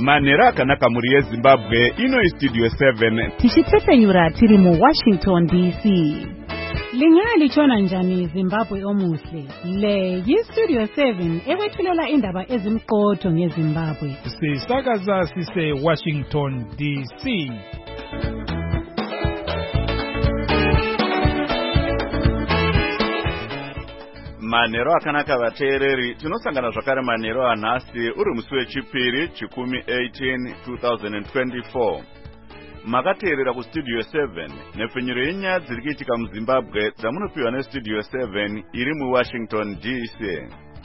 Manhero akanaka muri yeZimbabwe, ino iStudio 7. Tichitsesenyura tiri muWashington DC. Lingalitshona njani Zimbabwe omuhle? Le yiStudio 7 ekwethulela indaba ezimqotho ngeZimbabwe. Sisakaza sise Washington DC. Manhero akanaka vateereri, tinosangana zvakare manhero anhasi uri musi wechipiri chikumi 18 2024. Makateerera kuStudio 7 nepfenyuro yenyaya dziri kuitika muZimbabwe dzamunopiwa neStudio 7 iri muWashington DC.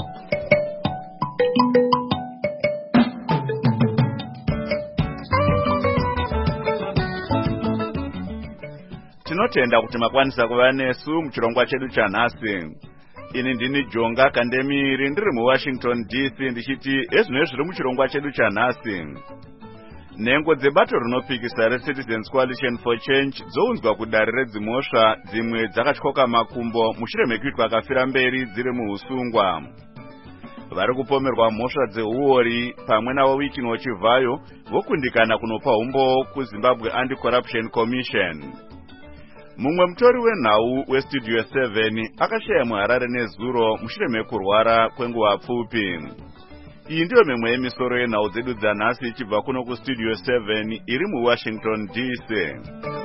Tinotenda kuti makwanisa kuva nesu muchirongwa chedu chanhasi. Ini ndini Jonga Kandemiri ndiri muWashington DC ndichiti ezvino zviri muchirongwa chedu chanhasi. Nhengo dzebato rinopikisa reCitizens Coalition for Change dzounzwa kudare redzimhosva, dzimwe dzakatyoka makumbo mushure mekuitwa akafira mberi dziri muusungwa. Vari kupomerwa mhosva dzeuori pamwe navo Wikino Chivhayo vokundikana kunopa umbo kuZimbabwe Anti-Corruption Commission. Mumwe mutori wenhau weStudio 7 akashaya muHarare nezuro mushure mekurwara kwenguva pfupi. Iyi ndiyo mimwe yemisoro yenhau dzedu dzanhasi ichibva kuno kuStudio 7 iri muWashington DC.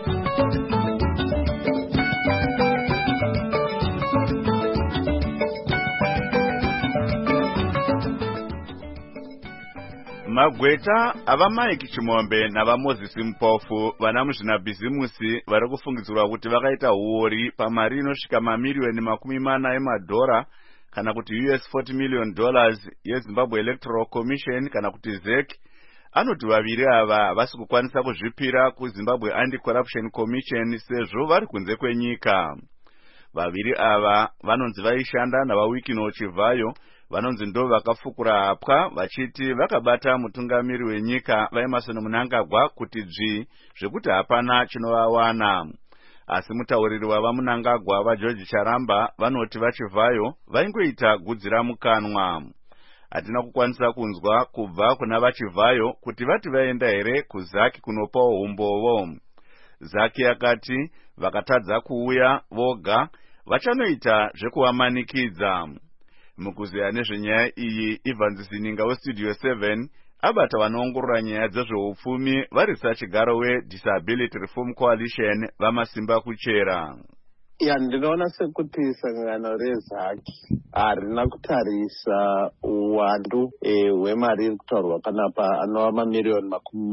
Magweta ava Mike Chimombe nava Moses Mpofu vana muzvinabhizimusi vari kufungidzirwa kuti vakaita uori pamari inosvika mamiliyoni $40 emadhora kana kuti $40 million yeZimbabwe Electoral Commission kana kuti ZEC anoti vaviri ava havasi kukwanisa kuzvipira kuZimbabwe Anti-Corruption Commission sezvo vari kunze kwenyika. Vaviri ava vanonzi vaishanda navaWikino Chivhayo, vanonzi ndo vakafukura hapwa vachiti vakabata mutungamiri wenyika vaEmmerson Mnangagwa kuti zvekuti hapana chinovawana. Asi mutauriri wava Mnangagwa vaGeorge Charamba vanoti vaChivhayo vaingoita gudzira mukanwa. Hatina kukwanisa kunzwa kubva kuna vaChivhayo kuti vati vaenda here kuZaki kunopawo umbowo. Zaki yakati vakatadza kuuya voga vachanoita zvekuvamanikidza. Mukuziya nezvenyaya iyi, Evans Zininga weStudio 7 abata vanoongorora nyaya dzezveupfumi vari sachigaro weDisability Reform Coalition vamasimba kuchera. Ndinoona sekuti sangano reZaki harina kutarisa uwandu hwemari iri kutaurwa panapa anova mamiliyoni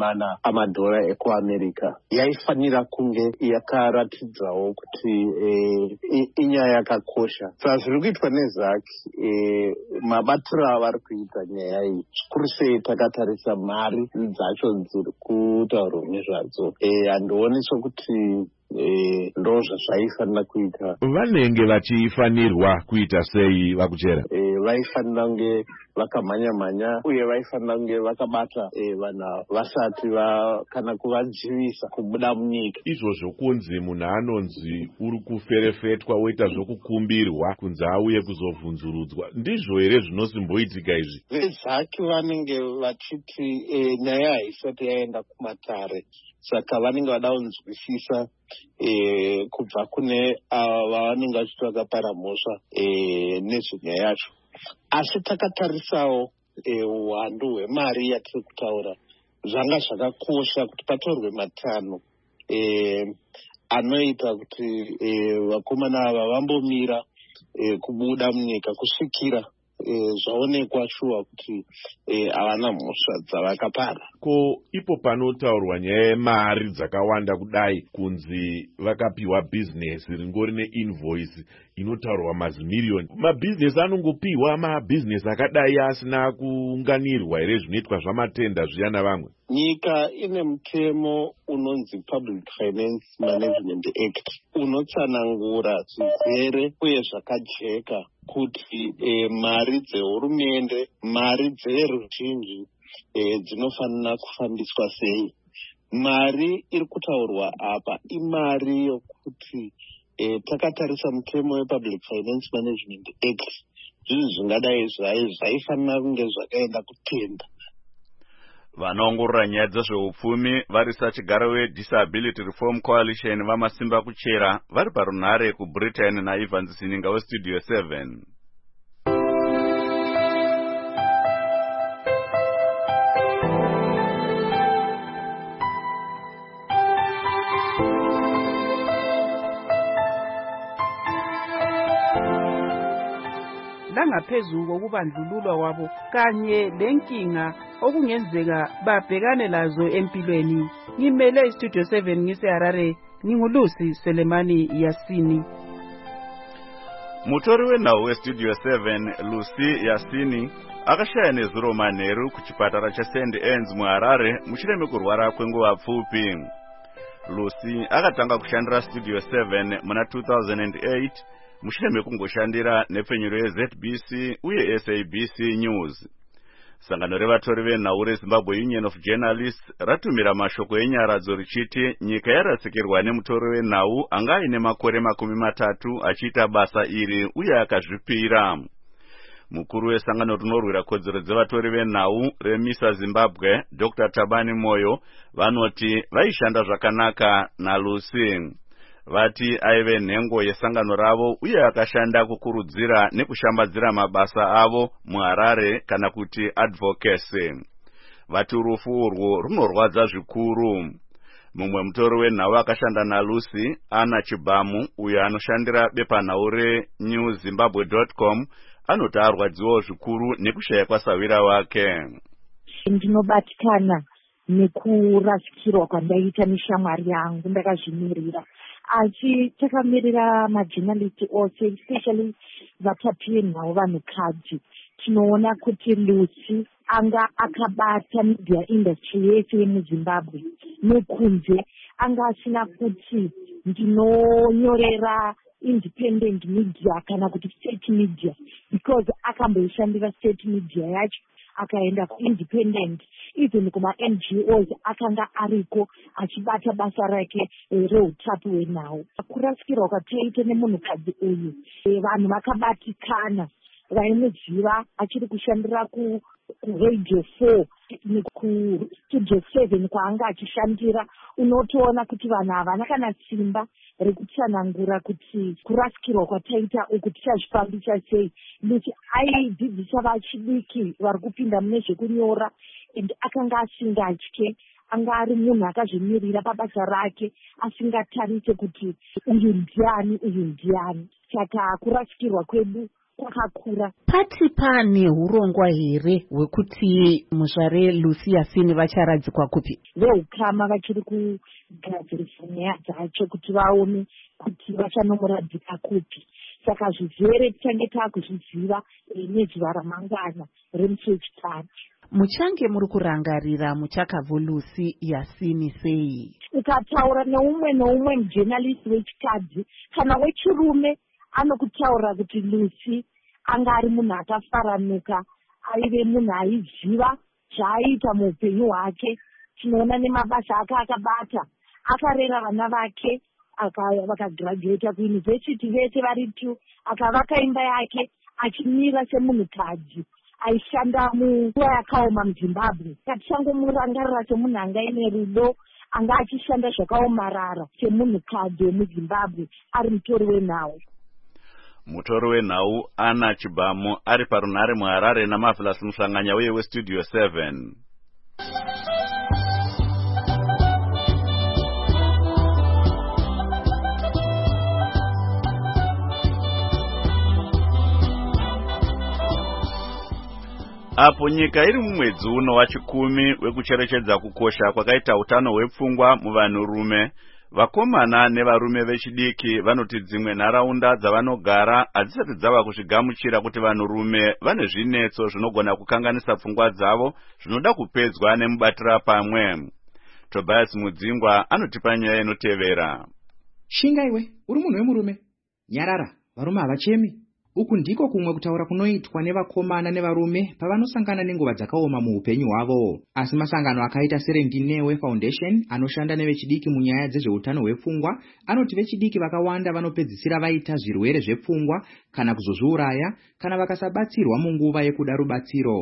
$40 ekuAmerica. Yaifanira kunge yakaratidzawo kuti inyaya yakakosha. Saka zviri kuitwa neZaki, mabatiro avari kuita nyaya iyi zvikuru sei takatarisa mari dzacho dziri kutaurwa nezvadzo. Handioni sokuti ndo zvaifanira kuita. Vanenge vachifanirwa kuita sei vakuchera? Vaifanira kunge vakamhanya-mhanya uye vaifanira kunge vakabata vanhu vasati kana kuvadzivisa kubuda munyika. Izvozvo kunzi munhu anonzi uri kuferefetwa woita zvokukumbirwa kunzi auye kuzobvunzurudzwa, ndizvo here zvinozimboitika izvi? VeZaki vanenge vachiti nyaya haisati yaenda kumatare, saka vanenge vada kunzwisisa kubva kune vanenge vachiti vakapara mhosva nezvenyaya yacho. Asi takatarisawo uwandu hwemari yatiri kutaura, zvanga zvakakosha kuti patorwe matano anoita kuti vakomana ava vambomira kubuda munyika kusvikira zvaonekwa shuwa kuti havana mhosva dzavakapara. Ko ipo panotaurwa nyaya yemari dzakawanda kudai kunzi vakapiwa bhizinesi ringori neinvoice inotaurwa mazimiliyoni, mabhizinesi anongopiwa mabhizinesi akadai asina kuunganirwa here zvinoitwa zvamatenda zviya navamwe? Nyika ine mutemo unonzi Public Finance Management Act unotsanangura zvizere uye zvakajeka kuti mari dzehurumende, mari dzeruzhinji dzinofanira kufambiswa sei. Mari iri kutaurwa apa imari yokuti takatarisa mutemo wePublic Finance Management Act, zvinhu zvingadai zvaifanira kunge zvakaenda kutenda. Vanoongorora nyaya dzezveupfumi varisachigaro weDisability Reform Coalition vamasimba kuchera vari parunhare kuBritain naIvans Sininga weStudio 7. Langaphezu kokubandlululwa kwabo kanye lenkinga okungenzeka babhekane lazo empilweni. Ngimele iStudio 7 ngiseHarare, ngingulusi Selemani Yasini. Mutori wenhau weStudio 7 Lucy Yasini akashaya nezuro manheru kuchipatara cheSt Anne's muHarare mushure mekurwara kwenguva pfupi. Lucy akatanga kushandira Studio 7 muna 2008 mushure mekungoshandira nepfenyuro yeZBC uye SABC News. Sangano revatori venhau reZimbabwe Union of Journalists ratumira mashoko enyaradzo richiti nyika yarasikirwa nemutori wenhau anga aine makore 30 achiita basa iri uye akazvipira. Mukuru wesangano rinorwira kodzero dzevatori venhau reMISA Zimbabwe, Dr. Tabani Moyo, vanoti vaishanda zvakanaka naLucy. Vati aive nhengo yesangano ravo uye akashanda kukurudzira nekushambadzira mabasa avo muHarare kana kuti advocacy. Vati rufu urwo runorwadza zvikuru. Mumwe mutori wenhau akashanda naLucy, Anna Chibamu, uyo anoshandira bepanhau reNewZimbabwe.com, anoti arwadziwa zvikuru nekushaya kwasawira wake. Ndinobatikana nekurasikirwa kwandaita neshamwari yangu ndakazvimirira. Takamirira majournalist ose, especially vatapi venhau vanhukadzi. Tinoona kuti Lucy anga akabata media industry yese yemuZimbabwe nekunze. Anga asina kuti ndinonyorera independent media kana kuti state media, because akamboishandira state media yacho akaenda independent, even kuma NGOs akanga ariko achibata basa rake reutapi wenhau. Kurasikirwa kwataita nemunhukadzi uyu, vanhu vakabatikana, vaimuziva achiri kushandira kuRadio 4 nekuStudio 7 kwaanga achishandira. Unotoona kuti vanhu havana kana simba rekutsanangura kuti kurasikirwa kwataita uku tichazvifambisa sei. Lucy aidzidzisa vachidiki vari kupinda mune zvekunyora, and akanga asingatye, anga ari munhu akazvimirira pabasa rake, asingatarise kuti uyu ndiani uyu ndiani. Saka kurasikirwa kwedu kwakakura. Pati pane urongwa here hwekuti muzvare Lucy Yasini vacharadzikwa kupi? Veukama vachiri kugadzirisa nyaya dzacho kuti vaone kuti vachanomuradzika kupi. Saka zvizere tichange taakuzviziva nezuva ramangwana remusi wechitatu. Muchange muri kurangarira muchakabvo Lucy Yasini sei? Ukataura neumwe mujournalist wechikadzi kana wechirume, anokutaura kuti Lucy anga ari munhu akafaranuka, aive munhu aiziva zvaaita muupenyu hwake. Tinoona nemabasa ake akabata, akarera vana vake, vakagraduata kuyunivhesiti vese vari 2, akavaka imba yake achimira semunhukadzi aishanda munguva yakaoma muZimbabwe. Tichangomurangarira semunhu anga ine rudo, anga achishanda zvakaomarara semunhukadzi wemuZimbabwe, ari mutori wenhau. Mutori wenhau Anna Chibamu ari parunhare muHarare naMarvelous Musanganya uye weStudio 7. Apo nyika iri mumwedzi uno wachikumi wekucherechedza kukosha kwakaita utano hwepfungwa muvanhurume, vakomana nevarume vechidiki vanoti dzimwe nharaunda dzavanogara hadzisati dzava kuzvigamuchira kuti vanhurume vane zvinetso zvinogona kukanganisa pfungwa dzavo zvinoda kupedzwa nemubatira pamwe. Tobias Mudzingwa anotipa nyaya inotevera. Shinga iwe, uri munhu wemurume? Nyarara, varume havachemi. Uku ndiko kumwe kutaura kunoitwa nevakomana nevarume pavanosangana nenguva dzakaoma muupenyu hwavo. Asi masangano akaita Serendinewe Foundation anoshanda nevechidiki munyaya dzezveutano hwepfungwa anoti vechidiki vakawanda vanopedzisira vaita zvirwere zvepfungwa kana kuzozviuraya kana vakasabatsirwa munguva yekuda rubatsiro.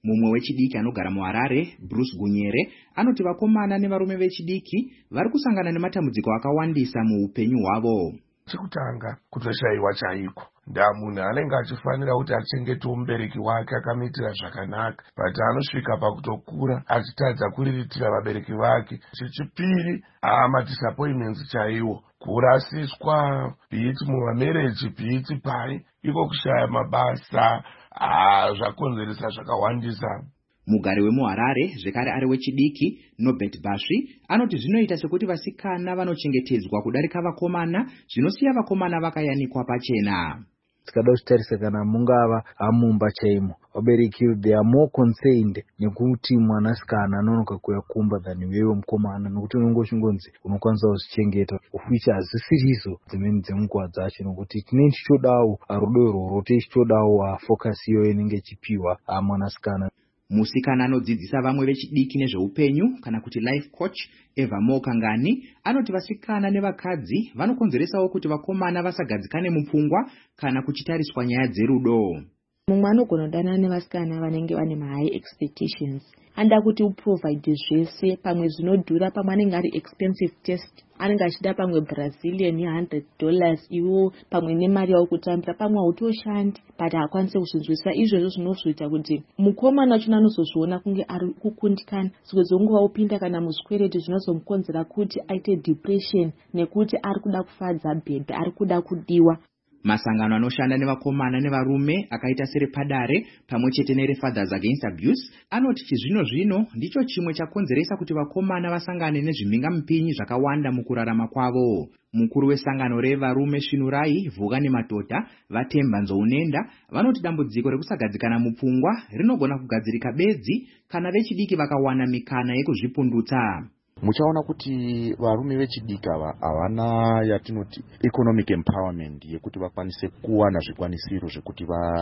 Mumwe wechidiki anogara muHarare, Bruce Gunyere, anoti vakomana nevarume vechidiki vari kusangana nematambudziko akawandisa muupenyu hwavo. Chekutanga kutoshayiwa chaiko. Munhu anenge achifanira kuti achengete mubereki wake akamitira zvakanaka, but anosvika pakutokura achitadza kuriritira vabereki vake. Chechipiri, madisappointments chaiwo, kurasiswa, bhiti mumamereji, bhiti pai, iko kushaya mabasa, zvakonzeresa zvakawandisa. Mugari wemuHarare zvekare ari wechidiki, Nobert Basvi, anoti zvinoita sekuti vasikana vanochengetedzwa kudarika vakomana, zvinosiya vakomana vakayanikwa pachena. Tikada kutarisa kana mungava amumba chaimo, vabereki they are more concerned nekuti mwanasikana anonoka kuya kumba than wewe mukomana, nokuti unongoshingonzi unokwanisa kuzvichengeta, uficha hazisirizo dzimweni dzenguva dzacho, nokuti tinenge tichidawo rudo irworwo, tichidawo focus iyo inenge ichipiwa mwanasikana. Musikana anodzidzisa vamwe vechidiki nezveupenyu kana kuti life coach Eva Mokangani anoti vasikana nevakadzi vanokonzeresawo kuti vakomana vasagadzikane mupfungwa kana kuchitariswa nyaya dzerudo. Mumwe anogona kudanana nevasikana vanenge vane high expectations, anda kuti uprovide zvese, pamwe zvinodhura, pamwe anenge ari expensive test, anenge achida pamwe Brazilian $100 iwo, pamwe nemari yawo kutambira, pamwe hautoshandi but haakwanise kuzvinzwisa. Izvozvo zvinozoita kuti mukomana wacho anozozviona kunge ari kukundikana, sikwezonguva upinda kana muzvikwereti zvinozomukonzera kuti aite depression nekuti ari kuda kufadza bhebhe, ari kuda kudiwa. Masangano anoshanda nevakomana nevarume akaita serepadare pamwe chete nerefathers against abuse anoti chizvino-zvino ndicho chimwe chakonzeresa kuti vakomana vasangane nezvimhingamupinyi zvakawanda mukurarama kwavo. Mukuru wesangano revarume Svinurai Vhugani Madhodha Vatemba Nzounenda vanoti dambudziko rekusagadzikana mupfungwa rinogona kugadzirika bedzi kana vechidiki vakawana mikana yekuzvipundutsa. Muchaona kuti varume vechidiki ava havana yatinoti economic empowerment yekuti vakwanise kuwana zvikwanisiro zvekuti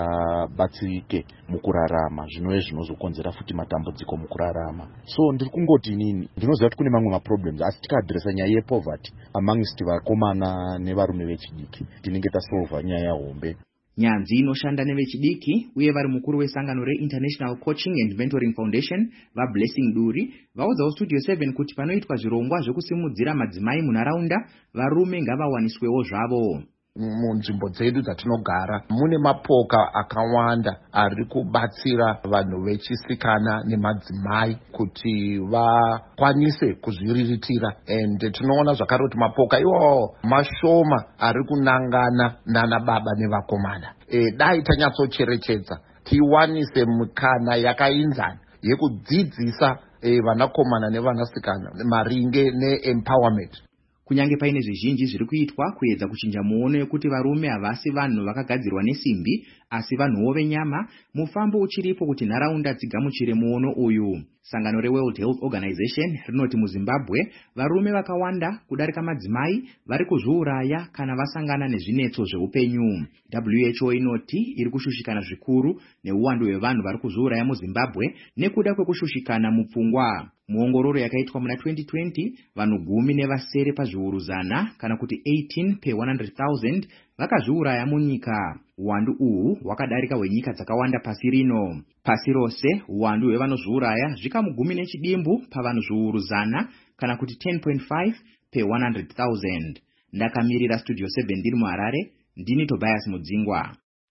vabatsirike mukurarama, zvinove zvinozokonzera futi matambudziko mukurarama. So ndiri kungoti nini, ndinoziva kuti kune mamwe maproblems, asi tikadresa nyaya yepoverty amongst vakomana nevarume vechidiki tinenge tasolva nyaya hombe. Nyanzi inoshanda nevechidiki uye vari mukuru wesangano reInternational Coaching and Mentoring Foundation vaBlessing Duri vaudzawo Studio 7 kuti panoitwa zvirongwa zvekusimudzira madzimai munharaunda, varume ngavawaniswewo zvavo. Munzvimbo dzedu dzatinogara mune mapoka akawanda ari kubatsira vanhu vechisikana nemadzimai kuti vakwanise kuzviriritira, and tinoona zvakare kuti mapoka iwawo mashoma ari kunangana nana baba nevakomana. Dai tanyatsocherechedza tiwanise mukana yakainzana yekudzidzisa vanakomana nevanasikana maringe neempowerment. Kunyange paine zvizhinji zviri kuitwa kuedza kuchinja muono yekuti varume havasi vanhu vakagadzirwa nesimbi asi vanhuwo venyama, mufambo uchiripo kuti nharaunda dzigamuchire muono uyu. Sangano reWorld Health Organization rinoti muZimbabwe varume vakawanda kudarika madzimai vari kuzviuraya kana vasangana nezvinetso zveupenyu. WHO inoti iri kushushikana zvikuru neuwandu hwevanhu vari kuzviuraya muZimbabwe nekuda kwekushushikana mupfungwa. Muongororo yakaitwa muna 2020 vanhu 10 pazviuru 100 kana kuti 18 per 100,000 vakazviuraya munyika. Uwandu uhu hwakadarika hwenyika dzakawanda pasi rino. Pasi rose uwandu hwevanozviuraya zvikamu 10 pavanhu zviuru 100 kana kuti 10.5 per 100,000. Ndakamirira Studio 7 ndiri muHarare, ndini Tobias Mudzingwa.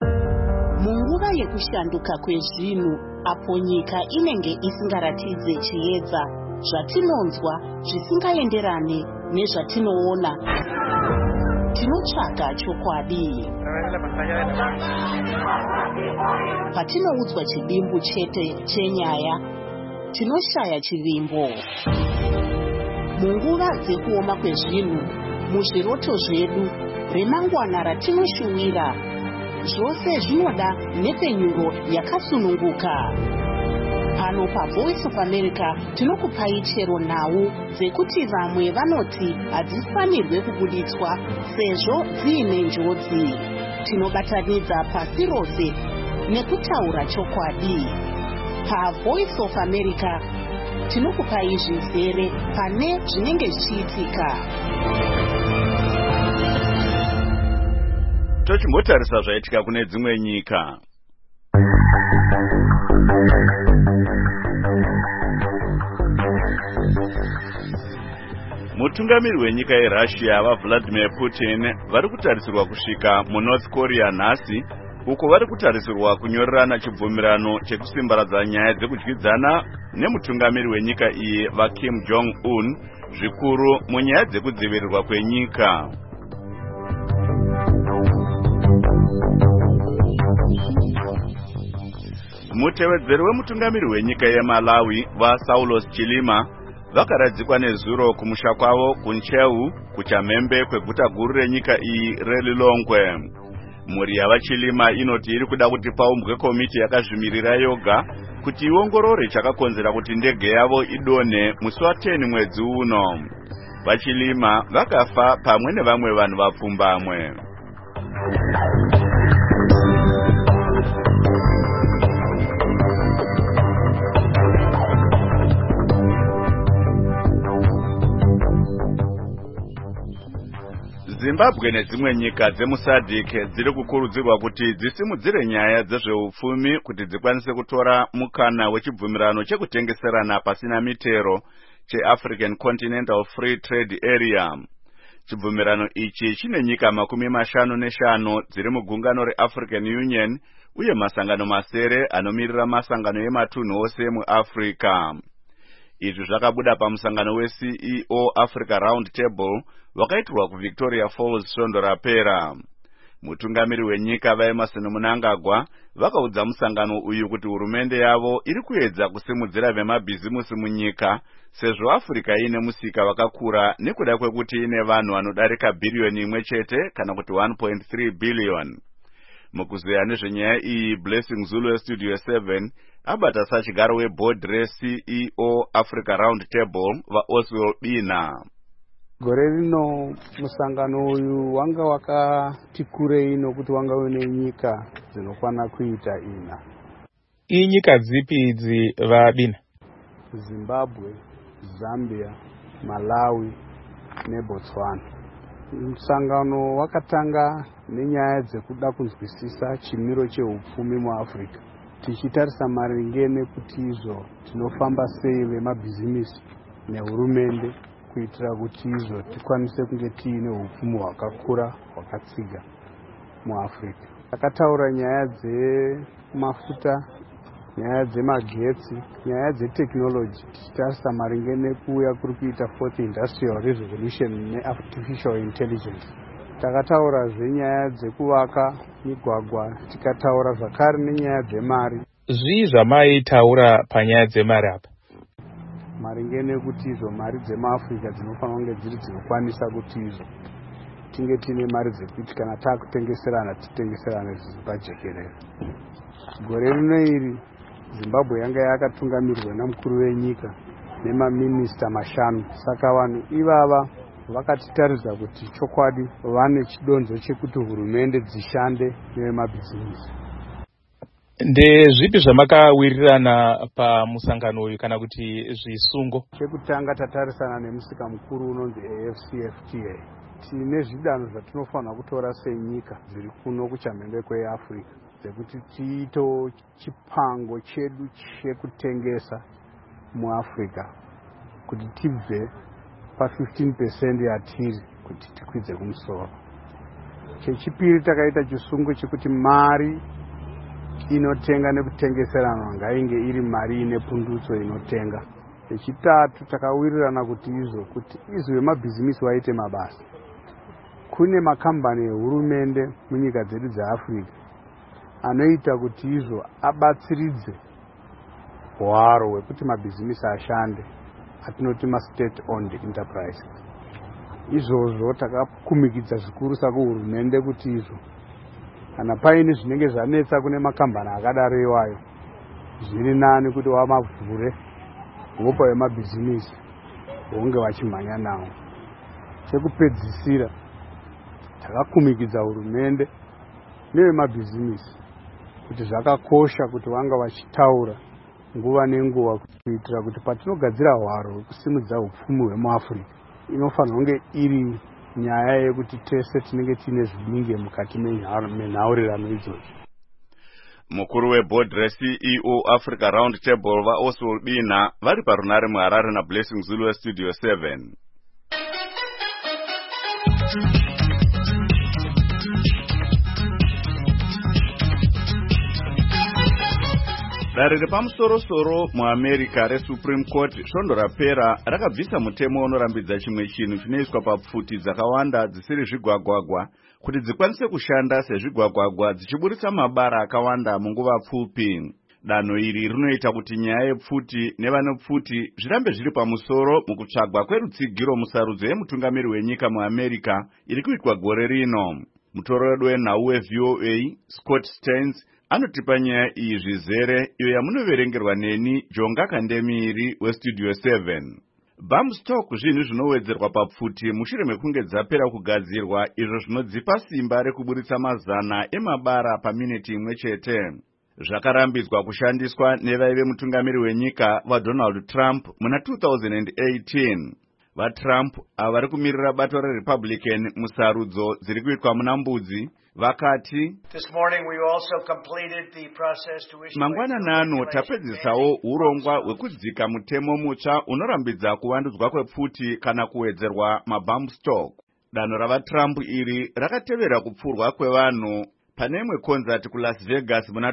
Munguva yekushanduka kwezvinhu, apo nyika inenge isingaratidze chiedza, zvatinonzwa zvisingaenderane nezvatinoona, tinotsvaga chokwadi. Patinoudzwa chidimbu chete chenyaya, tinoshaya chivimbo. Munguva dzekuoma kwezvinhu, muzviroto zvedu, remangwana ratinoshuwira, zvose zvinoda nepenyuro yakasununguka. Pano paVoice of America tinokupai chero nhau dzekuti vamwe vanoti hadzifanirwe kubuditswa sezvo dziine njodzi. Tinobatanidza pasi rose nekutaura chokwadi. PaVoice of America tinokupai zvizere pane zvinenge zvichiitika. Tochimbotarisa zvaitika kune dzimwe nyika. Mutungamiri wenyika yeRussia vaVladimir Putin vari kutarisirwa kusvika muNorth Korea nhasi, uko vari kutarisirwa kunyorerana chibvumirano chekusimbaradza nyaya dzekudyidzana nemutungamiri wenyika iyi vaKim Jong-un, zvikuru munyaya dzekudzivirirwa kwenyika. Mutevedzeri wemutungamiri wenyika yeMalawi vaSaulos Chilima vakaradzikwa nezuro kumusha kwavo kuncheu kuchamhembe kweguta guru renyika iyi reLilongwe. Mhuri yavaChilima inoti iri kuda kuti paumbwe komiti yakazvimirira yoga kuti iongorore chakakonzera kuti ndege yavo idonhe musi wa10 mwedzi uno. VaChilima vakafa pamwe nevamwe vanhu vapfumbamwe. Zimbabwe nedzimwe nyika dzemuSADC dziri kukurudzirwa kuti dzisimudzire nyaya dzezveupfumi kuti dzikwanise kutora mukana wechibvumirano chekutengeserana pasina mitero cheAfrican Continental Free Trade Area. Chibvumirano ichi chine nyika 55 dziri mugungano reAfrican Union uye masangano masere anomirira masangano ematunhu ose muAfrica. Izvi zvakabuda pamusangano weCEO Africa Round Table wakaitirwa kuVictoria Falls svondo rapera. Mutungamiri wenyika vaEmerson Mnangagwa vakaudza musangano uyu kuti hurumende yavo iri kuedza kusimudzira vemabhizimusi munyika sezvo Africa ine musika wakakura nekuda kwekuti ine vanhu vanodarika billion 1 chete kana kuti 1.3 billion. Mukuzeya nezvenyaya iyi, Blessing Zulu weStudio 7 abata sachigaro weboard reCEO Africa Round Table vaOswald Bina. Gore rino musangano uyu wanga wakati kurei nokuti wanga une nyika dzinokwana kuita ina. Inyika dzipi idzi vaBina? Zimbabwe, Zambia, Malawi neBotswana. Musangano wakatanga nenyaya dzekuda kunzwisisa chimiro cheupfumi muAfrica, tichitarisa maringe nekuti izvo tinofamba sei vemabhizimisi nehurumende kuitira kuti izvo tikwanise kunge tiine upfumi hwakakura hwakatsiga muAfrica. Takataura nyaya dzemafuta, nyaya dzemagetsi, nyaya dzeteknoloji, tichitarisa maringe nekuuya kuri kuita fourth industrial revolution neartificial intelligence. Takataura zvenyaya dzekuvaka migwagwa, tikataura zvakare nenyaya dzemari. Zvii zvamaitaura panyaya dzemari apa? Maringe nekuti izvo mari dzemaAfrica dzinofanira kunge dziri dzinokwanisa kuti izvo tinge tine mari dzekuti kana taakutengeserana titengeserane pajekerere. Gore rino iri Zimbabwe yanga yakatungamirirwa namukuru wenyika nemaminista 5. Saka vanhu ivava vakatitaridza kuti chokwadi vane chidonzo chekuti hurumende dzishande nevemabhizimisi. Ndezvipi zvamakawirirana pamusangano uyu kana kuti zvisungo? Chekutanga tatarisana nemusika mukuru unonzi AfCFTA. Tine zvidanho zvatinofanira kutora senyika dziri kuno kuchamhembe kweAfrica dzekuti tiito chipango chedu chekutengesa muAfrica kuti tibve pa15% yatiri kuti tikwidze kumusoro. Chechipiri takaita chisungo chekuti mari inotenga nekutengeserana ngainge iri mari ine pundutso inotenga. Chechitatu takawirirana kuti izvo vemabhizimisi vaite mabasa. Kune makambani ehurumende munyika dzedu dzeAfrica anoita kuti izvo abatsiridze hwaro hwekuti mabhizimisi ashande, atinoti ma-state owned enterprises. Izvozvo takakumikidza zvikuru sakuhurumende kuti izvo kana paine zvinenge zvanetsa kune makambani akadaro iwayo, zviri nani kuti wamavhure vopa vemabhizimisi vonge vachimhanya nawo. Chekupedzisira takakumikidza hurumende nevemabhizimisi kuti zvakakosha kuti vanga vachitaura nguva nenguva kuitira kuti patinogadzira hwaro hwekusimudza upfumi hwemuAfrica inofanira kunge iri nyaya yekuti tese tinenge tiine zvininge mukati menhaurirano idzodzo. Mukuru weboard reCEO Africa Round Table vaOswald Bina vari parunare muHarare naBlessing Zulu weStudio 7. Dare repamusoro-soro muAmerica reSupreme Court svondo rapera rakabvisa mutemo unorambidza chimwe chinhu chinoiswa papfuti dzakawanda dzisiri zvigwagwagwa kuti dzikwanise kushanda sezvigwagwagwa dzichiburitsa mabara akawanda munguva pfupi. Danho iri rinoita kuti nyaya yepfuti nevane pfuti zvirambe zviri pamusoro mukutsvagwa kwerutsigiro musarudzo yemutungamiri wenyika muAmerica iri kuitwa gore rino. Mutorori wenhau weVOA Scott Stearns anotipa nyaya iyi zvizere iyo yamunoverengerwa neni Jonga Kandemiri weStudio 7. Bump stock zvinhu zvinowedzerwa papfuti mushure mekunge dzapera kugadzirwa izvo zvinodzipa simba rekuburitsa mazana emabara paminiti imwe chete. Zvakarambizwa kushandiswa nevaive mutungamiri wenyika vaDonald Trump muna 2018. VaTrump avari kumirira bato reRepublican musarudzo dziri kuitwa muna Mbudzi vakati mangwanani tapedzisawo urongwa hwekudzika mutemo mutsva unorambidza kuvandudzwa kwepfuti kana kuwedzerwa mabump stock. Danho ravaTrump iri rakatevera kupfurwa kwevanhu pane imwe konzati kuLas Vegas muna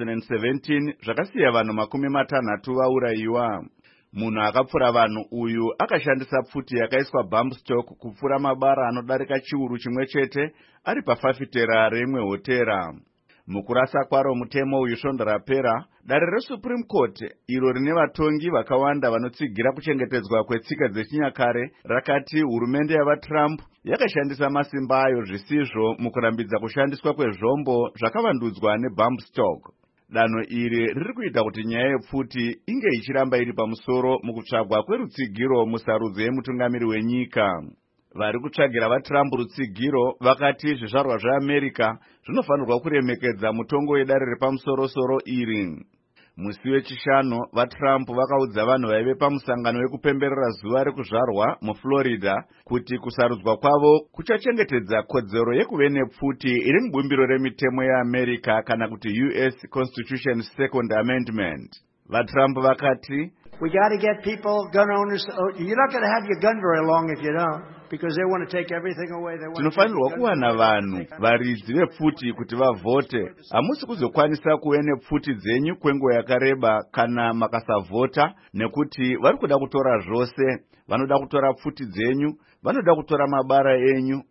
2017 zvakasiya vanhu 60 vaurayiwa. Munhu akapfura vanhu uyu akashandisa pfuti yakaiswa bump stock kupfura mabara anodarika chiuru chimwe chete ari pafafitera reimwe hotera. Mukurasa kwaro mutemo uyu svondo rapera, dare reSupreme Court iro rine vatongi vakawanda vanotsigira kuchengetedzwa kwetsika dzechinyakare rakati hurumende yavaTrump yakashandisa masimba ayo zvisizvo mukurambidza kushandiswa kwezvombo zvakavandudzwa nebump stock. Danho iri riri kuita kuti nyaya yepfuti inge ichiramba iri pamusoro mukutsvagwa kwerutsigiro musarudzo yemutungamiri wenyika. Vari kutsvagira vaTrump rutsigiro vakati zvizvarwa zveAmerica zvinofanirwa kuremekedza mutongo wedare repamusoro-soro iri. Musi wechishanu, vaTrump vakaudza vanhu vaive pamusangano wekupemberera zuva rekuzvarwa muFlorida kuti kusarudzwa kwavo kuchachengetedza kodzero yekuve nepfuti iri mubumbiro remitemo yeAmerica kana kuti US Constitution Second Amendment. VaTrump vakati, we got to get people, gun owners, you're not going to have your gun very long if you don't, because they want to take everything away. Tinofanirwa kuwana vanhu varidzi vepfuti kuti vavhote. Hamusi kuzokwanisa kuve nepfuti dzenyu kwenguva yakareba kana makasavhota, nekuti vari kuda kutora zvose. Vanoda kutora pfuti dzenyu, vanoda kutora mabara enyu,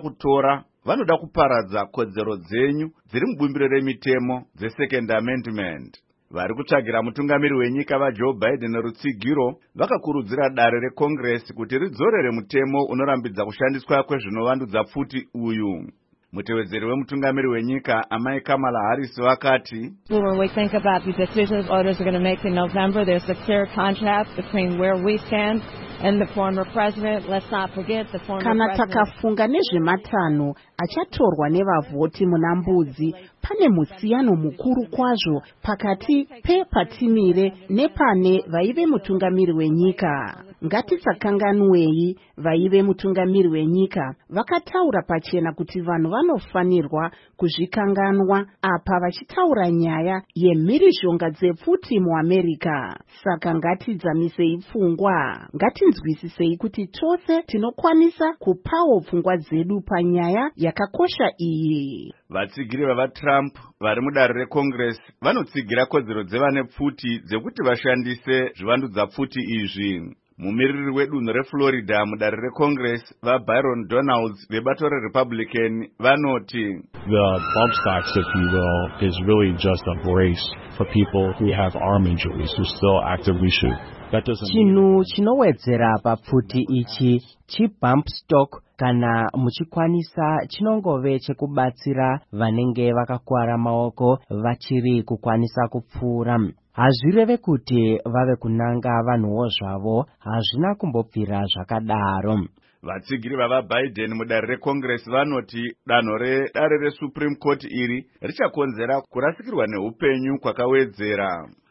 vanoda kuparadza kodzero dzenyu dziri mubumbiro remitemo dzeSecond Amendment. Vari kutsvagira mutungamiri wenyika vaJoe Biden rutsigiro vakakurudzira dare reCongress kuti ridzorere mutemo unorambidza kushandiswa kwezvinovandudza pfuti uyu. Mutevedzeri wemutungamiri wenyika amai Kamala Harris vakati, when we think about the decisions voters are going to make in November, there's a clear contrast between where we stand and the former president. Let's not forget the former president. Kana takafunga nezvematanho achatorwa nevavhoti muna Mbudzi, pane musiyano mukuru kwazvo pakati pepatimire nepane vaive mutungamiri wenyika. Ngatisakanganwei, vaive mutungamiri wenyika vakataura pachena kuti vanhu vanofanirwa kuzvikanganwa apa vachitaura nyaya yemhirizhonga dzepfuti muAmerica. Saka ngatidzamisei pfungwa, ngatinzwisisei kuti tose tinokwanisa kupawo pfungwa dzedu panyaya yakakosha iyi. Vatsigiri vavaTrump vari mudare reCongress vanotsigira kodzero dzevane pfuti dzekuti vashandise zvivandudza pfuti izvi. Mumiriri wedunhu reFlorida mudare reCongress vaByron Donalds vebato reRepublican vanoti, the bump stocks, if you will, is really just a brace for people who have arm injuries who still actively shoot. That doesn't chinhu chinowedzera papfuti ichi chibump stock kana muchikwanisa chinongove chekubatsira vanenge vakakuwara maoko vachiri kukwanisa kupfuura. Hazvireve kuti vave kunanga vanhuwo zvavo, hazvina kumbobvira zvakadaro. Vatsigiri vavaBiden mudare reCongress vanoti danho redare reSupreme Court iri richakonzera kurasikirwa neupenyu kwakawedzera.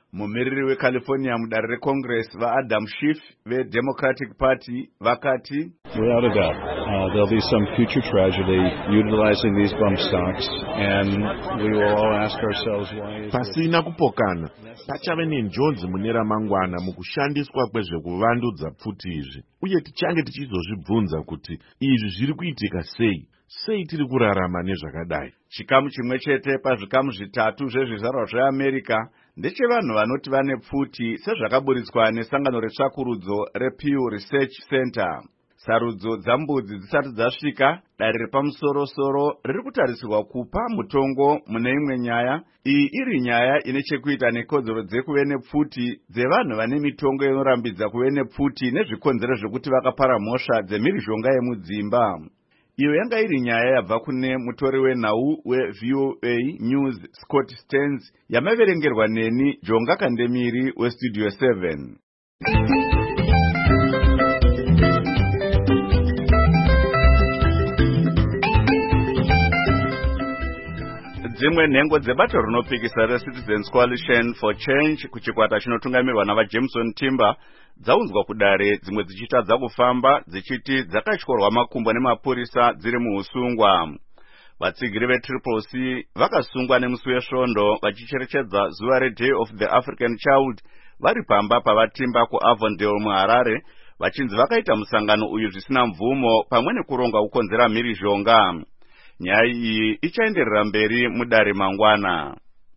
mumiriri weCalifornia mudare reCongress vaAdam Schiff veDemocratic Party vakati, without a doubt, there'll be some future tragedy utilizing these bump stocks, and we will all ask ourselves why. Pasina kupokana, pachave nenjodzi mune ramangwana mukushandiswa kwezvekuvandudza pfuti izvi, uye tichange tichizozvibvunza kuti izvi zviri kuitika sei tiri kurarama nezvakadai. Chikamu chimwe chete pazvikamu zvitatu zvezvizvarwa zveAmerica ndechevanhu vanoti vane pfuti, sezvakaburitswa nesangano retsvakurudzo rePew Research Center. Sarudzo dzambudzi dzisati dzasvika, dare repamusoro-soro riri kutarisirwa kupa mutongo mune imwe nyaya, iyi iri nyaya ine chekuita nekodzero dzekuve nepfuti dzevanhu vane mitongo inorambidza kuve nepfuti nezvikonzero zvekuti vakapara mhosva dzemhirizhonga yemudzimba. Iyo yanga iri nyaya yabva kune mutori wenhau weVOA News Scott Stearns, yamaverengerwa neni Jonga Kandemiri weStudio 7. Dzimwe nhengo dzebato rinopikisa reCitizens Coalition for Change kuchikwata chinotungamirwa navaJameson Timber dzaunzwa kudare, dzimwe dzichitadza kufamba dzichiti dzakatyorwa makumbo nemapurisa dziri muusungwa. Vatsigiri veCCC vakasungwa nemusi wesvondo vachicherechedza zuva reDay of the African Child vari pamba pavatimba kuAvondale muHarare, vachinzi vakaita musangano uyu zvisina mvumo pamwe nekuronga kukonzera mhirizhonga. Nyaya iyi ichaenderera mberi mudare mangwana.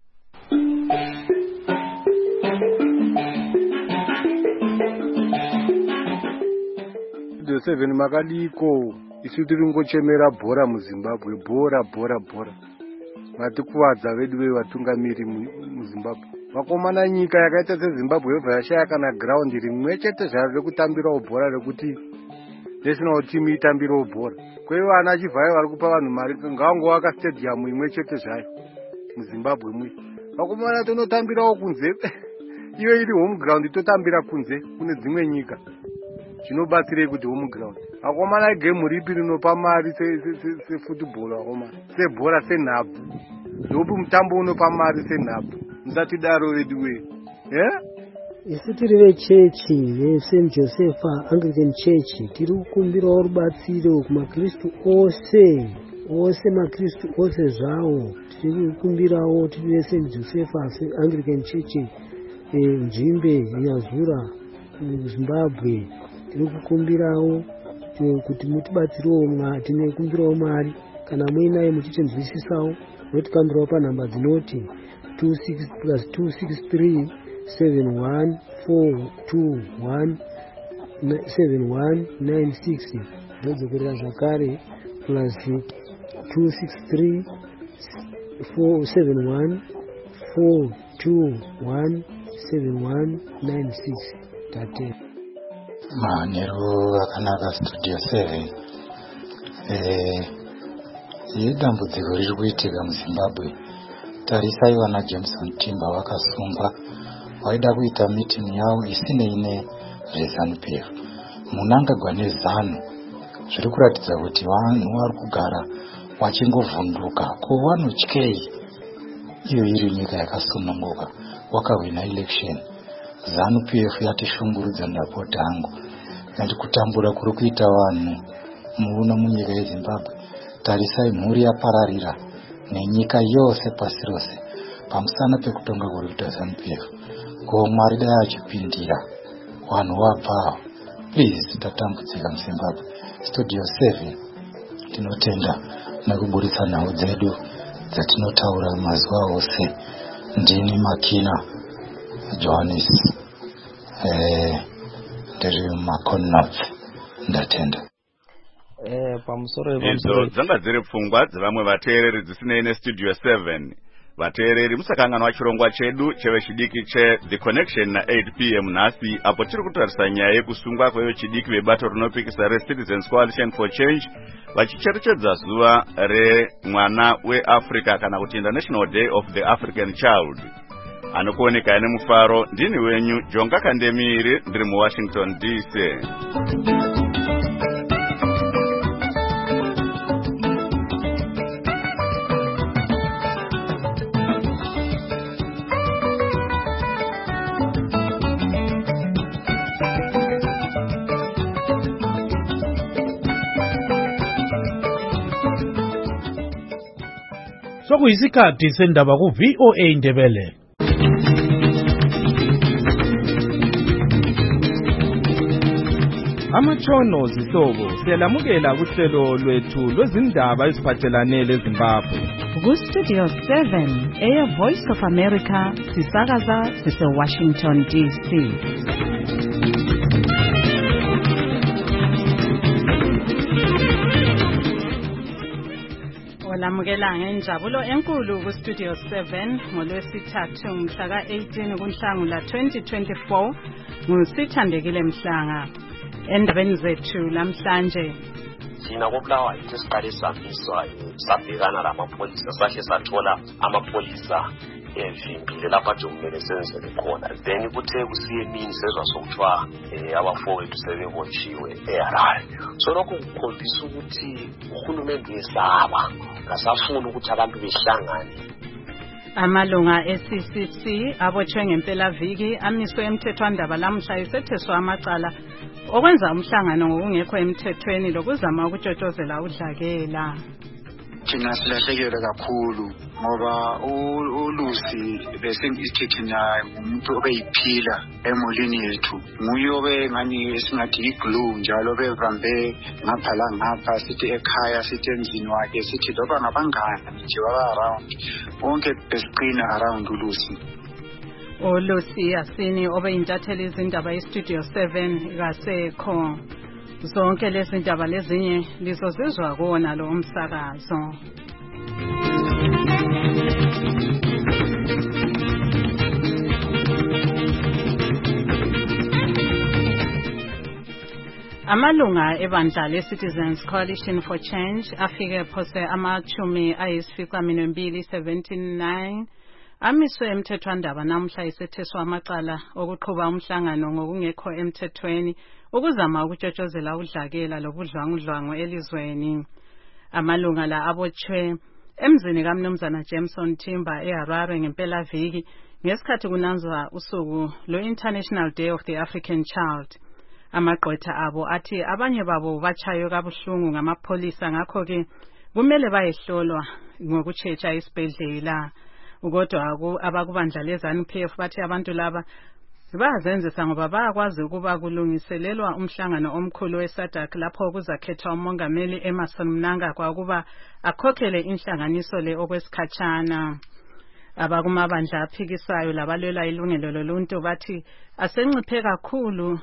The 7 makadiko isu tiri ngochemera bhora muZimbabwe, bhora vatikuwadza vedu vevatungamiri muZimbabwe. Vakomana nyika yakaita seZimbabwe yobva yashaya kana ground rimwe chete zvaro rekutambirawo bhora rekuti national team itambirawo bhora. Kweyo vana chivhayo vari kupa vanhu mari ngavangowaka stadium imwe chete zvayo muZimbabwe mwe. Vakomana tonotambirawo kunze iyo iri home ground totambira kunze kune dzimwe nyika. Zvinobatsirei kuti home ground? Vakomana game ripi rinopa mari sefootball? Vakomana sebhora, senhabvu ndopi mutambo unopa mari senhabvu? Musatidaro vedu we. Isu tiri vechechi yeSt Joseph Anglican Church tiri kukumbirawo rubatsiro kumakristu ose makristu ose zvawo. Tiri kukumbirawo tiri veSt Joseph Anglican Church Njimbe Nyazura Zimbabwe. Tiri kukumbirawo kuti mutibatsirewo, tine kumbirawo mari kana muinayo muchichinzwisisawo motikambirawo panhamba dzinoti 26+263 7196 ndodzikurira zvakare plus 263 7196 tate. Manero akanaka Studio 7. Dambudziko riri kuitika muZimbabwe. Tarisai vana Jameson Timber vakasungwa vaida kuita meeting yavo isinei nezvaZANU-PF. Munangagwa nezano zviri kuratidza kuti vanhu vari kugara vachingovhunduka ko vanotyei. Iyo iri nyika yakasununguka, wakawina election. ZANU-PF yatishungurudza ndapota hangu. Kandi kutambura kuri kuita vanhu muno munyika yeZimbabwe. Tarisai mhuri yapararira nenyika yose pasi rose pamusana pekutonga kuri kuita ZANU-PF. Ko Mwari dai achipindira vanhu vabvawo. Please, tatambudzika muZimbabwe. Studio 7 tinotenda nekuburitsa nhau dzedu dzatinotaura mazuva ose. Ndini Makina Johannes ndiri Makonov, ndatenda. Idzo dzanga dziri pfungwa dzevamwe vateereri dzisinei neStudio 7. Vateereri musakanganwa chirongwa chedu chevechidiki cheThe Connection na8 PM nhasi, apo tiri kutarisa nyaya yekusungwa kwevechidiki vebato rinopikisa reCitizens Coalition for Change vachicherechedza zuva remwana weAfrica kana kuti International Day of the African Child. Anokuoneka nemufaro, ndini wenyu Jonga Kandemiri, ndiri muWashington DC. Sokuyisikhathi sendaba ku VOA Indebele. Amatshono zihlobo siyalamukela kuhlelo lwethu lwezindaba eziphathelane leZimbabwe. Ku-Studio 7 Air Voice of America sisakaza sise-Washington DC. Olamukela ngenjabulo enkulu ku-Studio 7 ngolwesithathu mhla ka-18 kuNhlangula 2024 nguSithandekile Mhlanga. Endabeni zethu namhlanje thina koBulawayo isiqale samiswa sabhekana lamapholisa sahle sathola amapholisa evimbile lapha kumele senzele khona then kuthe kusiye emini sezwa sokuthiwa abafowethu sebebotshiwe eHarare. So lokho kukhombisa ukuthi uhulumende uyesaba ngasafuna ukuthi abantu behlangane. Amalunga e-CCC abotshwe ngempelaviki amiswe emthethwandaba lamhla esetheswa amacala okwenza umhlangano ngokungekho emthethweni lokuzama ukutshotshozela udlakela. Thina silahlekelwe kakhulu ngoba uLucy besengisithi thina umuntu obeyiphila emulini yethu nguye obengani esingathi iglue njalo bevambe ngapha la ngapha sithi ekhaya sithi emzini wakhe sithi loba ngabangani nje around bonke besiqina around uLucy. uLucy Asini obeyintatheli izindaba eStudio 7 kasekho. Zonke lezi ndaba lezinye lizozizwa kuona lo umsakazo. Amalunga ebandla leCitizens Coalition for Change afike phose amachumi ayisificaminwembili 79 amiswe emthethwandaba namhla isetheswa amacala okuqhuba umhlangano ngokungekho emthethweni ukuzama ukutshotshozela udlakela lobudlwangudlwangu elizweni. Amalunga la abotshwe emzini kaMnumzana Jameson Timber eHarare ngempelaviki ngesikhathi kunanzwa usuku lo-International Day of the African Child. Amagqwetha abo athi abanye babo bachayo kabuhlungu ngamapholisa ngakho-ke kumele bayehlolwa ngokutshetsha isibhedlela. Ukodwa abakubandla leZANU-PF bathi abantu laba bazenzisa ngoba bayakwazi ukuba kulungiselelwa umhlangano omkhulu weSADC lapho kuzakhethwa umongameli Emmerson Mnangagwa ukuba akhokhele inhlanganiso le okwesikhatshana. Abakumabandla aphikisayo labalwela ilungelo loluntu bathi asenciphe kakhulu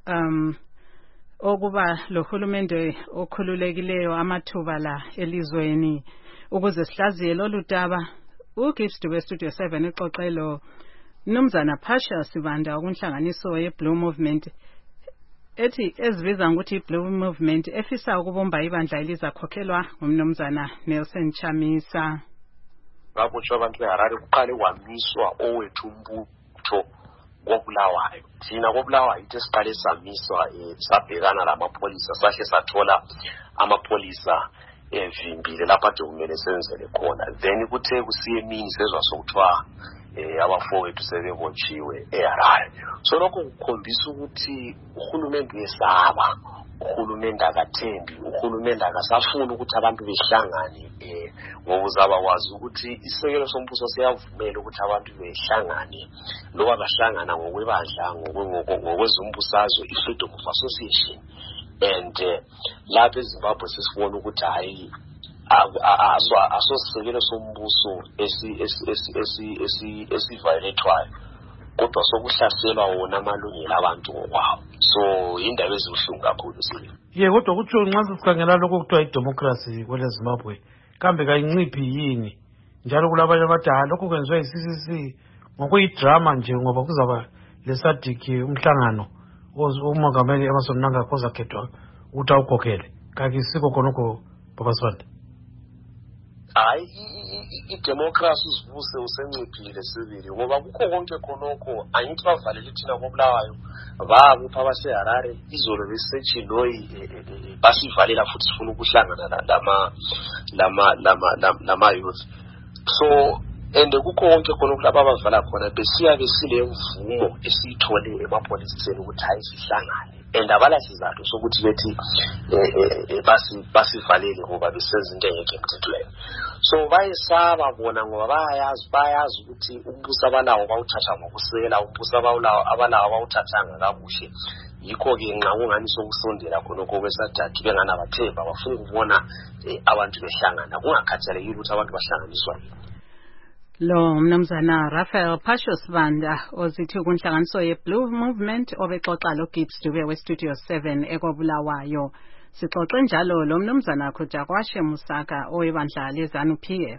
okuba lohulumende okhululekileyo amathuba la elizweni. Ukuze sihlaziye lolu daba uGibbs weStudio 7 ixoxelo Mnumzana Phasha Sibanda okunhlanganiso yeBlue Movement ethi ezibiza ukuthi iBlue Movement efisa ukubomba ibandla elizakhokhelwa ngumnumzana Nelson Chamisa. Babotshwa abantu beHarare kuqale kwamiswa owethu umbutho koBulawayo. Thina koBulawayo ithi siqale samiswa sabhekana lamapholisa sahle sathola amapholisa evimbile lapha kumele senzele khona then kuthe kusiye emini sezwa sokuthiwa abafowethu sebebotshiwe eHarare. So lokho kukhombisa ukuthi uhulumende uyesaba, uhulumende akathembi, uhulumende akasafuni ukuthi abantu behlangane ngoba uzabakwazi ukuthi isekelo sombuso siyavumela ukuthi abantu behlangane loba bahlangana ngokwebandla ngokwezombusazwe i-Freedom of Association. And lapha eZimbabwe sesibona ukuthi hayi asosisekelo sombuso esiviolethwayo kodwa sokuhlaselwa wona amalungelo abantu ngokwawo. So indaba ezibuhlungu kakhulu sile. Kodwa kutsho nxa sikhangela lokho kuthiwa idemocracy kwele Zimbabwe kambe kayinciphi yini njalo kulabanye abathi lokho kwenziwa yi-CCC ngokuyidrama nje ngoba kuzaba leSADC umhlangano umongameli Emmerson Mnangagwa ozakhethwa ukuthi awukhokhele kakisikho khonokho Baba Sibanda. Hayi idemocracy usivuse usenciphile sibili ngoba kukho konke khonokho angithi bavalele thina koBulawayo babupha abaseHarare izolo besetshiloyi basivalela futhi sifuna ukuhlangana lama youth. So and kukho konke khonokho laba bavala khona besiya besile mvumo esiyithole emapholiseni ukuthi hayi sihlangane and abala sizathu sokuthi bethi basivalele ngoba besenza into engekho emthethweni. so bayesaba bona ngoba bayazi ukuthi umbuso abalawo bawuthatha ngokusela, umbuso abalawo bawuthathanga kakuhle. Yikho-ke nxa kungani sokusondela khonokho kwesadaki benganabathemba bafuna ukubona abantu behlangana kungakhathalekile ukuthi abantu bahlanganiswa. Lo mnumzana Raphael Pashos Banda ozithi kunhlanganiso ye-Blue Movement obexoxa lo Gibbs Dube we-Studio 7 ekwabulawayo. Sixoxe njalo lo mnumzana Khutakwashe Musaka owebandla lezanu PF.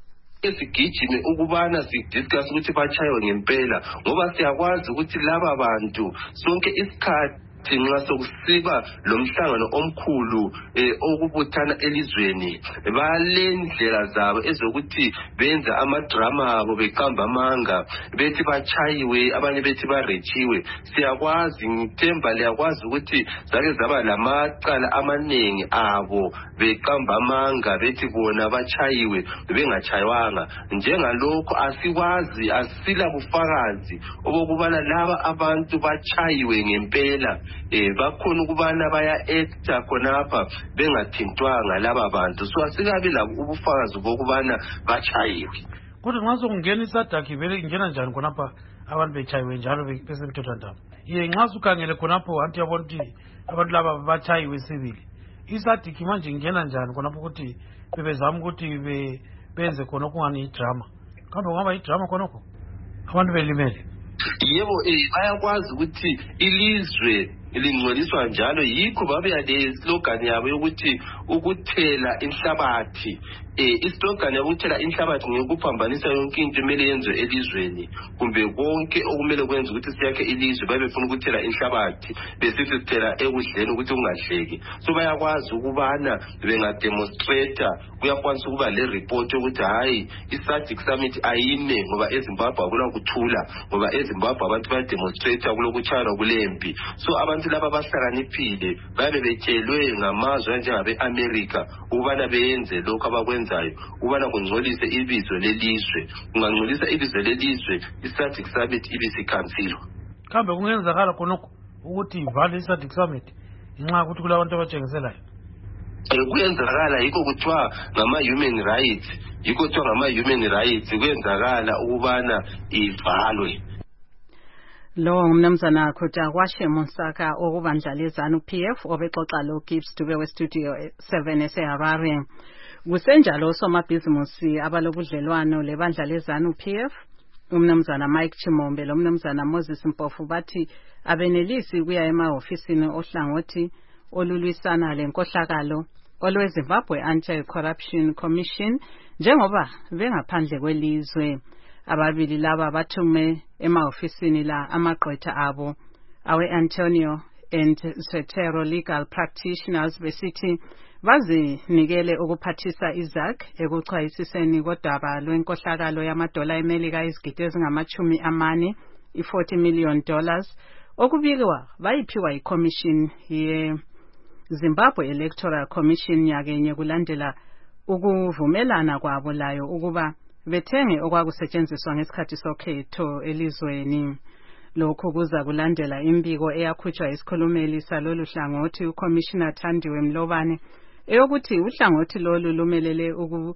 Esigijime ukubana sidiscuss ukuthi bachaywe ngempela ngoba siyakwazi ukuthi laba bantu sonke isikhathi nxa sokusiba lomhlangano omkhulu okubuthana elizweni balendlela zabo ezokuthi benza amadrama abo beqamba amanga bethi bachayiwe abanye bethi barechiwe. Siyakwazi ngithemba liyakwazi ukuthi zake zaba lamacala amanengi abo beqamba amanga bethi bona bachayiwe bengachaywanga. Njengalokho asikwazi asila bufakazi obokubana laba abantu bachayiwe ngempela bakhona ukubana baya actor khonapha bengathintwanga laba bantu. So asikabi labo ubufakazi bokubana bachayiwe. Kodwa nxa sokungena isadaki vele ingena njani khonapha abantu bechayiwe njalo besemthethwandaba? Nxa sukhangele khonapho anti yabona ukuthi abantu laba bachayiwe sibili. Isadiki manje ingena njani khonapho ukuthi bebezama ukuthi benze khona kungani idrama? Kambe kungaba idrama khonapho abantu belimele? Yebo bayakwazi ukuthi ilizwe lingcoliswa njalo. Yikho babeya le slogan yabo yokuthi ukuthela inhlabathi. Islogan yokuthela inhlabathi ngekuphambanisa yonke into emele yenziwe elizweni kumbe konke okumele kwenza ukuthi siyakhe ilizwe babefuna ukuthela inhlabathi besithi sithela ekudleni ukuthi kungadleki. So bayakwazi ukubana bengademonstrate kuyakwanisa ukuba le report yokuthi hayi iSADC summit ayime ngoba eZimbabwe akulakuthula ngoba eZimbabwe abantu bayademonstrate kulokuchaywa kulempi. So abantu laba bahlakaniphile babe betshelwe ngamazwe anjengabe America ukubana beyenze lokho abakwenzayo ukubana kungcolise ibizo lelizwe. Kungangcolisa ibizo lelizwe iSADC summit ibisikhansilwa. Kambe kungenzakala khonokho ukuthi ivale iSADC summit nxa ukuthi kulabantu abatshengiselayo? Kuyenzakala yikho kuthiwa ngama-human rights, yikho kuthiwa ngama-human rights kuyenzakala ukubana ivalwe. Lo mnumzana Khutakwashe Musaka okubandla lezanu PF obexoxa lo Gibbs Dube we-Studio 7 eseHarare. Kusenjalo somabhizimusi abalobudlelwano lebandla lezanu PF umnumzana Mike Chimombe lo mnumzana Moses Mpofu bathi abenelisi kuya emahofisini ohlangothi olulwisana lenkohlakalo olweZimbabwe Anti-Corruption Commission njengoba bengaphandle kwelizwe. Ababili laba bathume emahofisini la amagqwetha abo awe-Antonio and Sotero Legal Practitioners besithi bazinikele ukuphathisa iZAC ekuchwayisiseni kodaba lwenkohlakalo yamadola eMelika izigidi ezingama-40 $40 million okubikwa bayiphiwa iCommission ye-Zimbabwe Electoral Commission nyakenye kulandela ukuvumelana kwabo layo ukuba bethenge okwakusetshenziswa ngesikhathi sokhetho elizweni. Lokhu kuza kulandela imbiko eyakhutshwa isikhulumeli salolu hlangothi uCommissioner Thandiwe Mlobane eyokuthi uhlangothi lolu lumelele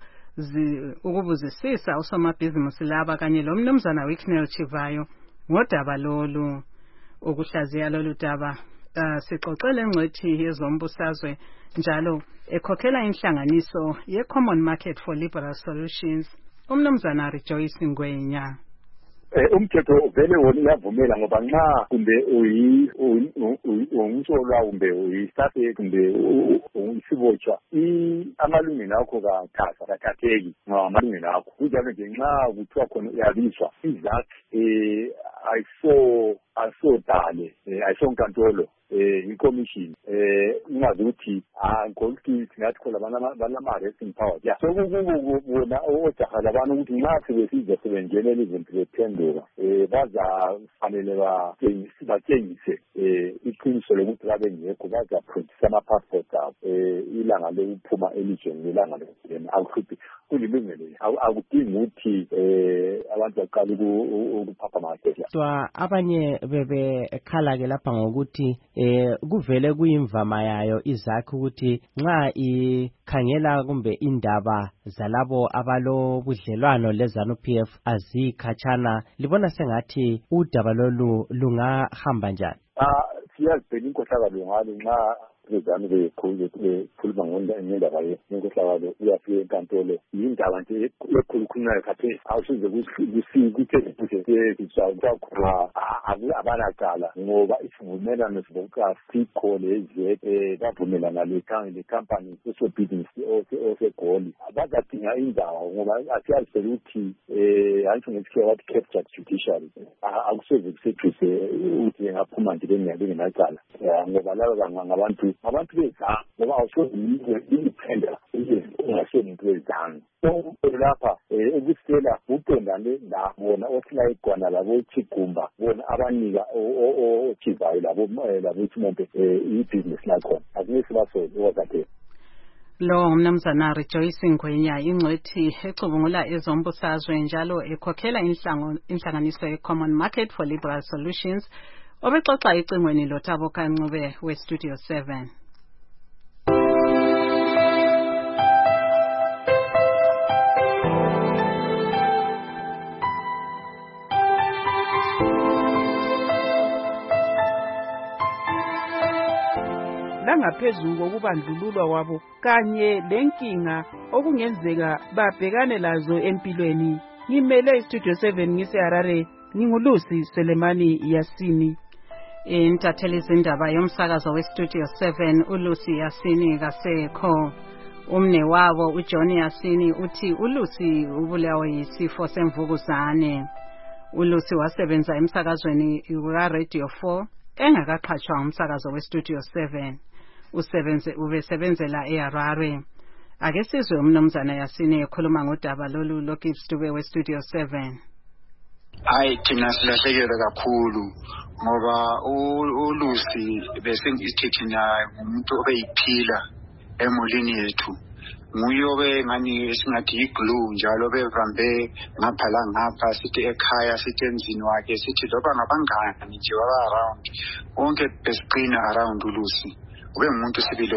ukubuzisisa usomabhizimusi laba kanye lo mnumzana Wicknell Chivayo ngodaba lolu. Ukuhlaziya lolu daba sixoxele ngcwethi yezombusazwe njalo ekhokhela inhlanganiso ye-Common Market for Liberal Solutions umnumzana Rejoice Ngwenya. Umthetho vele wona uyavumela ngoba nxa kumbe umsolwa kumbe uyistate kumbe uyisibotshwa amalungelo akho kathatheki ngamalungelo akho. Kunjalo nje nxa kuthiwa khona uyabiswa iZAC ayisodale ayisonkantolo iCommission ungazi ukuthi ngokuthi singathi khona banama-arresting powers. So kubona ojaha labana ukuthi nxa sebesiza sebengenela izinto zephenduka bazafanele batshengise iqiniso lokuthi babengekho bazaproduce ama-passport abo ilanga lokuphuma elizweni lelanga lokungena akuhluphi kulilungelo akudingi ukuthi abantu baqala ukuphapha amathela. Abanye bebekhala ke lapha ngokuthi kuvele kuyimvama yayo izakhe ukuthi nxa ikhangela kumbe indaba zalabo abalobudlelwano leZANU-PF azikhatshana, libona sengathi udaba lolu lungahamba njani? Siyazibheka inkohlakalo ngalo nxa bezami bekhuluma ngendaba yenkohlakalo uyafika enkantolo yindaba nje ekhulukhulunayo khathesi awusize abanacala ngoba isivumelano sikhole bavumelana le-company esobhizinisi osegoli bazadinga indawo ngoba asiyazisele ukuthi angisho ngesikhiwa wathi captured judiciary akusoze kusethuze ukuthi engaphuma nje bengenacala ngoba laba ngabantu bezangu ngoba awusoze independent ungasoni into wezangu lapha ukusela uqondane labona osilayigwana labo chigumba bona abanika ochivayo labo chimombe ibhizinisi lakhona akunesi basole wakade. Lo ngumnumzana Rejoice Ngwenya ingcwethi ecubungula ezombusazwe njalo ekhokhela inhlanganiso ye-Common Market for Liberal Solutions obexoxa icingweni loThabo Kancube we-Studio 7. Langaphezulu kokubandlululwa kwabo kanye lenkinga okungenzeka babhekane lazo empilweni. Ngimele iStudio 7 ngiseHarare, ngingulusi Selemani Yasini. Intatheli izindaba yomsakazo weStudio 7 uLucy Yasini kasekho. Umne wabo uJohn Yasini uthi uLucy ubulawe yisifo semvukuzane. uLucy wasebenza emsakazweni weRadio 4 engakaqhatshwa umsakazo weStudio 7. Ubesebenzela eHarare. Ake sizwe umnumzana Yasini ekhuluma ngodaba lolu loGibbs Dube weStudio 7. Hayi thina silahlekelwe kakhulu ngoba uLucy besengisithi naye umuntu obeyiphila emulini yethu. Nguye ngani esingathi iglue njalo bevambe ngapha la ngapha sithi ekhaya sithi emzini wakhe sithi loba ngabangani nje waba around wonke besiqina around uLucy. Ube umuntu sibili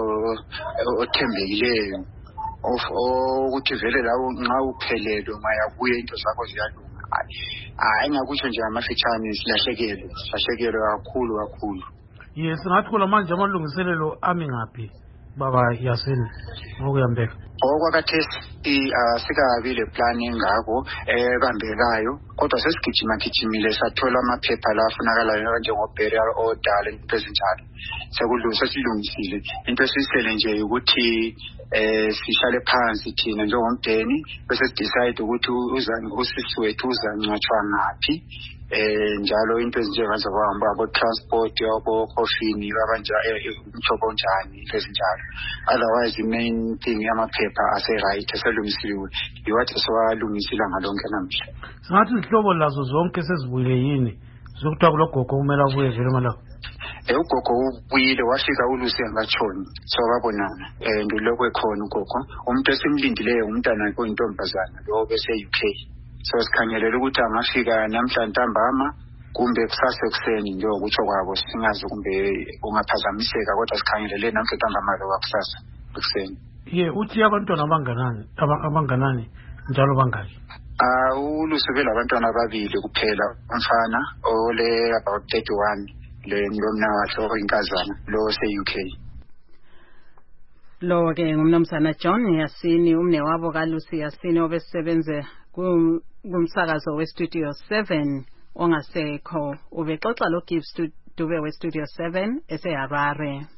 othembekileyo ukuthi vele lawo nxa uphelelo maya kuye into zakho ziyalunga. Hayi ngakusho nje amafitshane silahlekelwe kakhulu. Yes, ngathi manje amalungiselelo ami ngaphi baba Yasini ngokuyambeka okwakathesi asikabi le plan engako ebambekayo kodwa sesigijimile sathola amaphepha la afunakalayo njengoburial order into ezinjalo sesilungisile into esisele nje ukuthi sihlale phansi thina njengomdeni bese decide ukuthi usisi wethu uzangcwatshwa ngaphi njalo into ezinjengazo bahamba abo transport yabo coffee umhlobo njani ezinjalo. Otherwise the main thing amaphepha ase right aselungisiwe yiwathi sewalungisile ngalonke namhla. Singathi inhlobo lazo zonke sezibuyile yini zokuthi kulogogo kumele abuye vele malapha. Ugogo ubuyile wafika uLucy angachoni so babonana ndilokwe khona ugogo umuntu esimlindileyo umntana wakhe oyintombazana lo bese UK. So sikhangelela ukuthi angafika namhlanje ntambama kumbe kusasa ekuseni nje ukutsho kwabo singazi kumbe ungaphazamiseka kodwa sikhangelele namhlanje ntambama lo kusasa ekuseni. Uthi abantwana abanganani njalo bangaki? uLucy vele abantwana ababili kuphela umfana ole about 31 lomna wakhe oyinkazana lo se-UK. Lo ke ngumnumzana John Yasini umne wabo kaLucy Yasini obesebenze kumsakazo weStudio 7 ongasekho ubexoxa loGibbs Dube weStudio 7 eseHarare.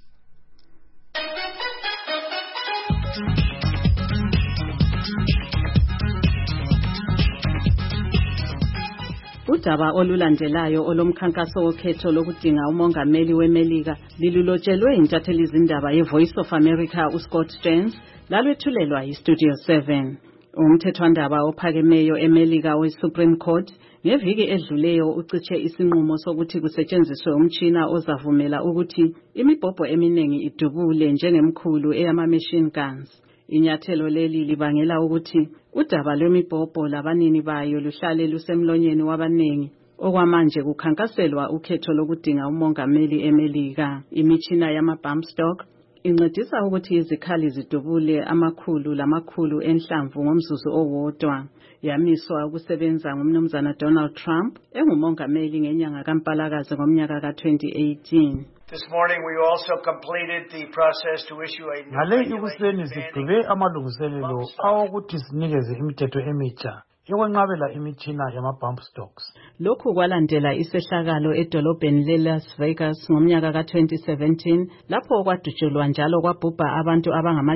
Udaba olulandelayo olomkhankaso wokhetho lokudinga umongameli weMelika lilulotshelwe intatheli izindaba yeVoice of America uScott Stearns lalwethulelwa yiStudio 7. Umthethwandaba ophakemeyo eMelika weSupreme Court ngeviki edluleyo uciche isinqumo sokuthi kusetshenziswe umtshina ozavumela ukuthi imibhobho eminingi idubule njengemkhulu eyama-machine guns. Inyathelo leli libangela ukuthi udaba lwemibhobho labanini bayo luhlale lusemlonyeni wabaningi. Okwamanje kukhankaselwa ukhetho lokudinga umongameli eMelika. Imitshina yama-bump stock incedisa ukuthi izikhali zidubule amakhulu lamakhulu enhlamvu ngomzuzu owodwa. Yamiswa ukusebenza ngumnumzana Donald Trump engumongameli ngenyanga kaMpalakazi ngomnyaka ka-2018. This morning we also completed the process to issue a new Ngale ikuseni sigqibe amalungiselelo awokuthi sinikeze imithetho emitsha yokwenqabela imitshina yama-bump stocks. Lokhu kwalandela isehlakalo edolobheni leLas Vegas ngomnyaka ka-2017 lapho kwadutshulwa njalo kwabhubha abantu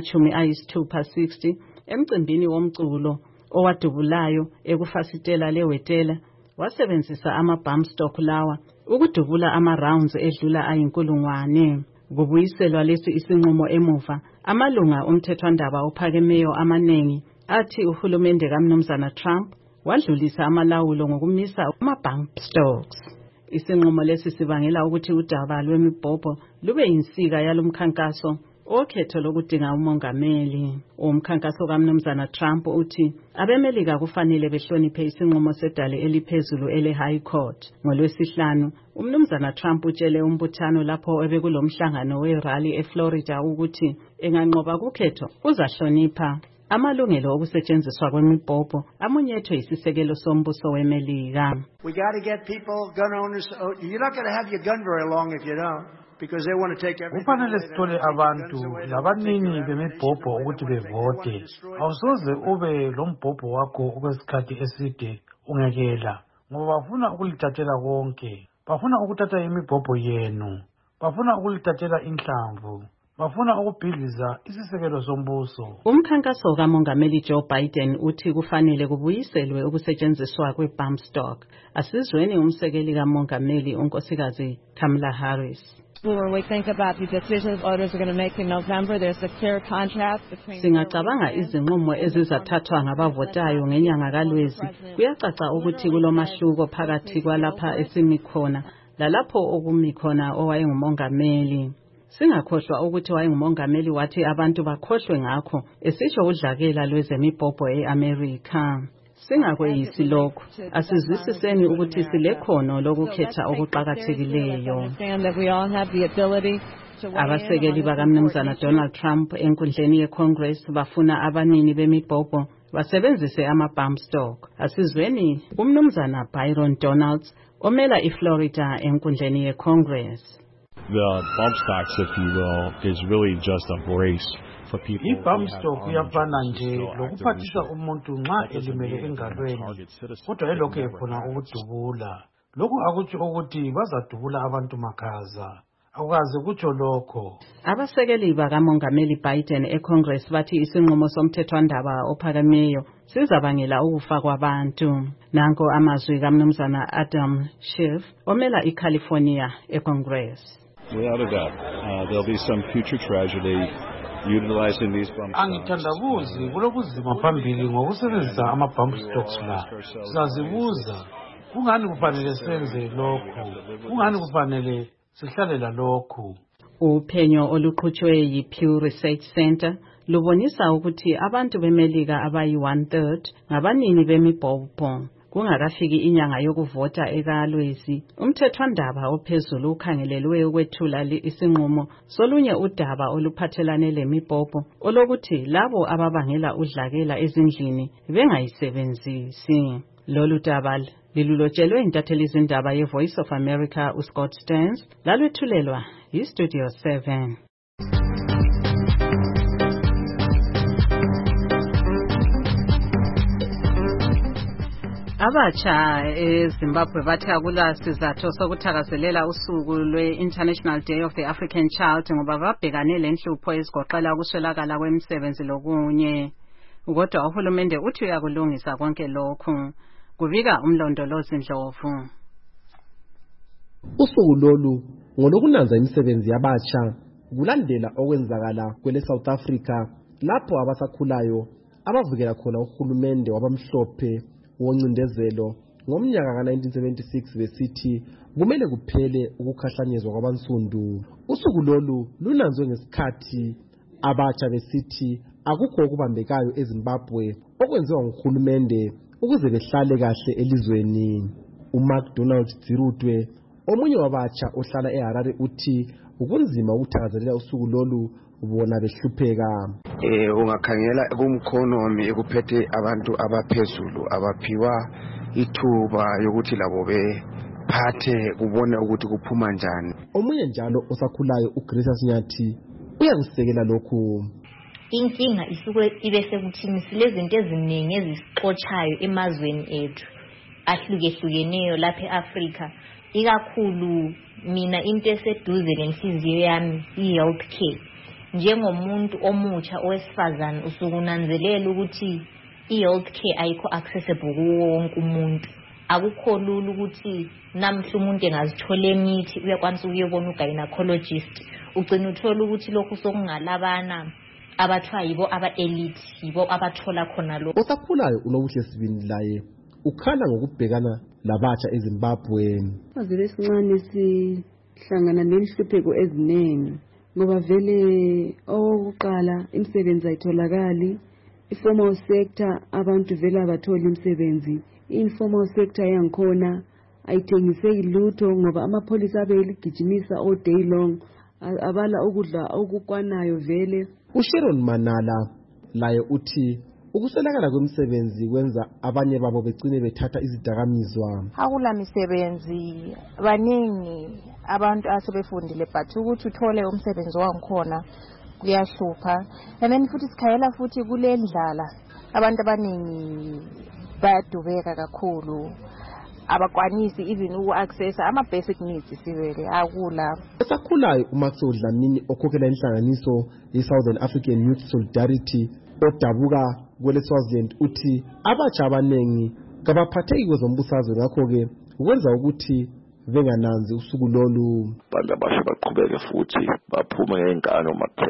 abangama-60 emcimbini womculo owadubulayo ekufasitela lewetela. Wasebenzisa ama-bump stock lawa ukudubula ama-rounds edlula ayinkulungwane. Kubuyiselwa lesi isinqumo emuva, amalunga omthethwandaba ophakemeyo amanengi athi uhulumende kaMnumzana Trump wadlulisa amalawulo ngokumisa ama-bump stocks. Isinqumo lesi sibangela ukuthi udaba lwemibhobho lube yinsika yalomkhankaso okhetho lokudinga umongameli. Umkhankaso kaMnumzana Trump uthi abemelika kufanele behloniphe isinqumo sedale eliphezulu ele-High Court. NgoLwesihlanu, uMnumzana Trump utshele umbuthano lapho ebekulomhlangano we-rally eFlorida ukuthi enganqoba kukhetho uzahlonipha amalungelo okusetshenziswa kwemibhobho amunyethwe isisekelo sombuso weMelika. We got to get people, gun owners. You're not going to have your gun very long if you don't, because they want to take everything. Kufanele sithole abantu labanini bemibhobho ukuthi bevote. Awusoze ube lombhobho wakho okwesikhathi eside ungekela ngoba bafuna ukulithathela konke. Bafuna ukuthatha imibhobho yenu. Bafuna ukulithathela inhlamvu. Bafuna ukubhidliza isisekelo sombuso. Umkhankaso kaMongameli Joe Biden uthi kufanele kubuyiselwe ukusetshenziswa kwe-bump stock. Asizweni umsekeli kaMongameli unkosikazi Kamala Harris. When we think about the decisions voters are going to make in November, there's a clear contrast between Singacabanga izinqumo ezizathathwa ngabavotayo ngenyanga kaLwezi. Kuyacaca ukuthi kulomahluko phakathi kwalapha esimi khona lalapho okumi khona owayengumongameli. Singakhohlwa ukuthi wayengumongameli wathi abantu bakhohlwe ngakho esisho udlakela lwezemibhobho eAmerica. Singakweyisi lokho, asizwisiseni ukuthi silekhono lokukhetha okuqhakathekileyo. Abasekeli bakaMnumzana Donald Trump enkundleni yeCongress bafuna abanini bemibhobho basebenzise ama-bump stock. Asizweni uMnumzana Byron Donalds omela iFlorida enkundleni yeCongress. The bump stocks, if you will, is really just a brace for people. I-bump stock uyafana nje lokuphathisa umuntu nxa elimele engalweni, kodwa elokhu ekhona ukudubula. Lokhu akutsho ukuthi bazadubula abantu makhaza. Akukaze kutsho lokho. Abasekeli bakaMongameli Biden eCongress bathi isinqumo somthethwandaba ophakemeyo sizabangela ukufa kwabantu. Nanko amazwi kaMnumzana Adam Schiff omela iCalifornia eCongress. Without a doubt, there'll be some future tragedy utilizing these bump stocks. Angithandabuzi kulokuzima phambili ngokusebenzisa ama-bump stocks la. Sizazibuza, kungani kufanele senze lokhu? Kungani kufanele sihlalela lokhu? Uphenyo oluqhutshwe yi-Pew Research Center lubonisa ukuthi abantu beMelika abayi-1/3 ngabanini bemibhobho. Kungakafiki inyanga yokuvota ekaLwezi, umthethwandaba ophezulu ukhangelelwe ukwethula isinqumo solunye udaba oluphathelane lemibhobho olokuthi labo ababangela udlakela ezindlini bengayisebenzisi. Lolu daba lilulotshelwe intatheli izindaba ye-Voice of America uScott Stearns lalwethulelwa yiStudio 7. Abatsha eZimbabwe bathi akula sizathu sokuthakazelela usuku lwe-International Day of the African Child ngoba babhekane lenhlupho ezigoqela ukuswelakala kwemisebenzi lokunye. Kodwa uhulumende uthi uyakulungisa konke lokhu. Kubika uMlondolozi Ndlovu. Usuku lolu ngolokunanza imisebenzi yabatsha kulandela okwenzakala kwele South Africa lapho abasakhulayo abavukela khona uhulumende wabamhlophe woncindezelo ngomnyaka ka-1976 besithi kumele kuphele ukukhahlanyezwa kwabansundu. Usuku lolu lunanzwe ngesikhathi abatsha besithi akukho okubambekayo eZimbabwe okwenziwa nguhulumende ukuze behlale kahle elizweni. uMcDonald Dzirutwe omunye wabatsha ohlala eHarare uthi ukunzima ukuthakazelela usuku lolu bona behlupheka. Ungakhangela kumkhonomi ekuphethe abantu abaphezulu abaphiwa ithuba yokuthi labo bephathe kubone ukuthi kuphuma njani. Omunye njalo osakhulayo uGrace Sinyathi uyakusekela lokhu. Inkinga isuke ibe sekuthini silezinto eziningi ezisixotshayo emazweni ethu ahlukehlukeneyo lapha eAfrika, ikakhulu mina into eseduze lenhliziyo yami i-health care. Njengomuntu omutsha owesifazane usukunanzelela ukuthi i-health care ayikho accessible kuwo wonke umuntu. Akukho lula ukuthi namhla umuntu engazithola imithi uyakwanisa ukuyobona ugynecologist, ugcina uthola ukuthi lokhu sokungalabana abathiwa yibo aba-elite, yibo abathola khona lokho. Osakhulayo uNobuhle Sibini laye ukhala ngokubhekana labatsha eZimbabwe. Maze sincane sihlangana nenhlupheko eziningi ngoba vele okokuqala imisebenzi ayitholakali, i-formal sector abantu vele abathola imisebenzi, i-informal sector yangikhona ayithengiseki lutho ngoba amapholisa abeligijimisa all day long, abala ukudla okukwanayo vele. uSharon Manala laye uthi ukuswelakala kwemisebenzi kwenza abanye babo begcine bethatha izidakamizwa. Akula misebenzi, baningi abantu asebefundile but ukuthi uthole umsebenzi wangikhona kuyahlupha. And then futhi sikhayela futhi kulendlala, abantu abaningi bayadubeka kakhulu, abakwanisi even uku-accessa ama-basic needs sivele akula. Osakhulayo uMaxwell Dlamini okhokhela inhlanganiso ye-Southern African Youth Solidarity odabuka kwele Swaziland uthi abatsha abanengi kabaphatheki kwezombusazwe, ngakho-ke ukwenza ukuthi bengananzi usuku lolu. Abantu abasha baqhubeke futhi baphume ngey'nkani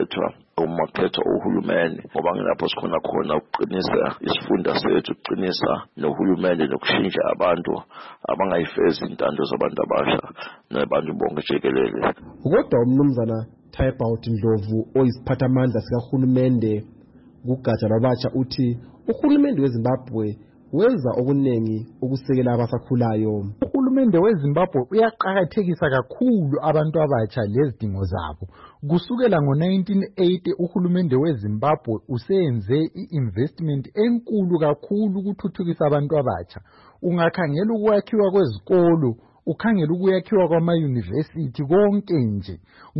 umakhethwa uhulumeni, ngoba ngilapho sikhona khona ukuqinisa isifunda sethu, ukuqinisa nohulumeni nokushintsha abantu abangayifezi intando zabantu abasha nabantu bonke jikelele. Kodwa umnumzana Tybaut Ndlovu oyisiphathamandla sikahulumende kugatsha lwabatsha uthi uhulumende weZimbabwe wenza okuningi ukusekela abasakhulayo. Uhulumende weZimbabwe uyaqakathekisa kakhulu abantu abatsha lezidingo zabo. Kusukela ngo-1980 uhulumende weZimbabwe usenze i-investment enkulu kakhulu ukuthuthukisa abantu abatsha. Ungakhangela ukwakhiwa kwezikolo, ukhangela ukuyakhiwa kwama-university konke nje.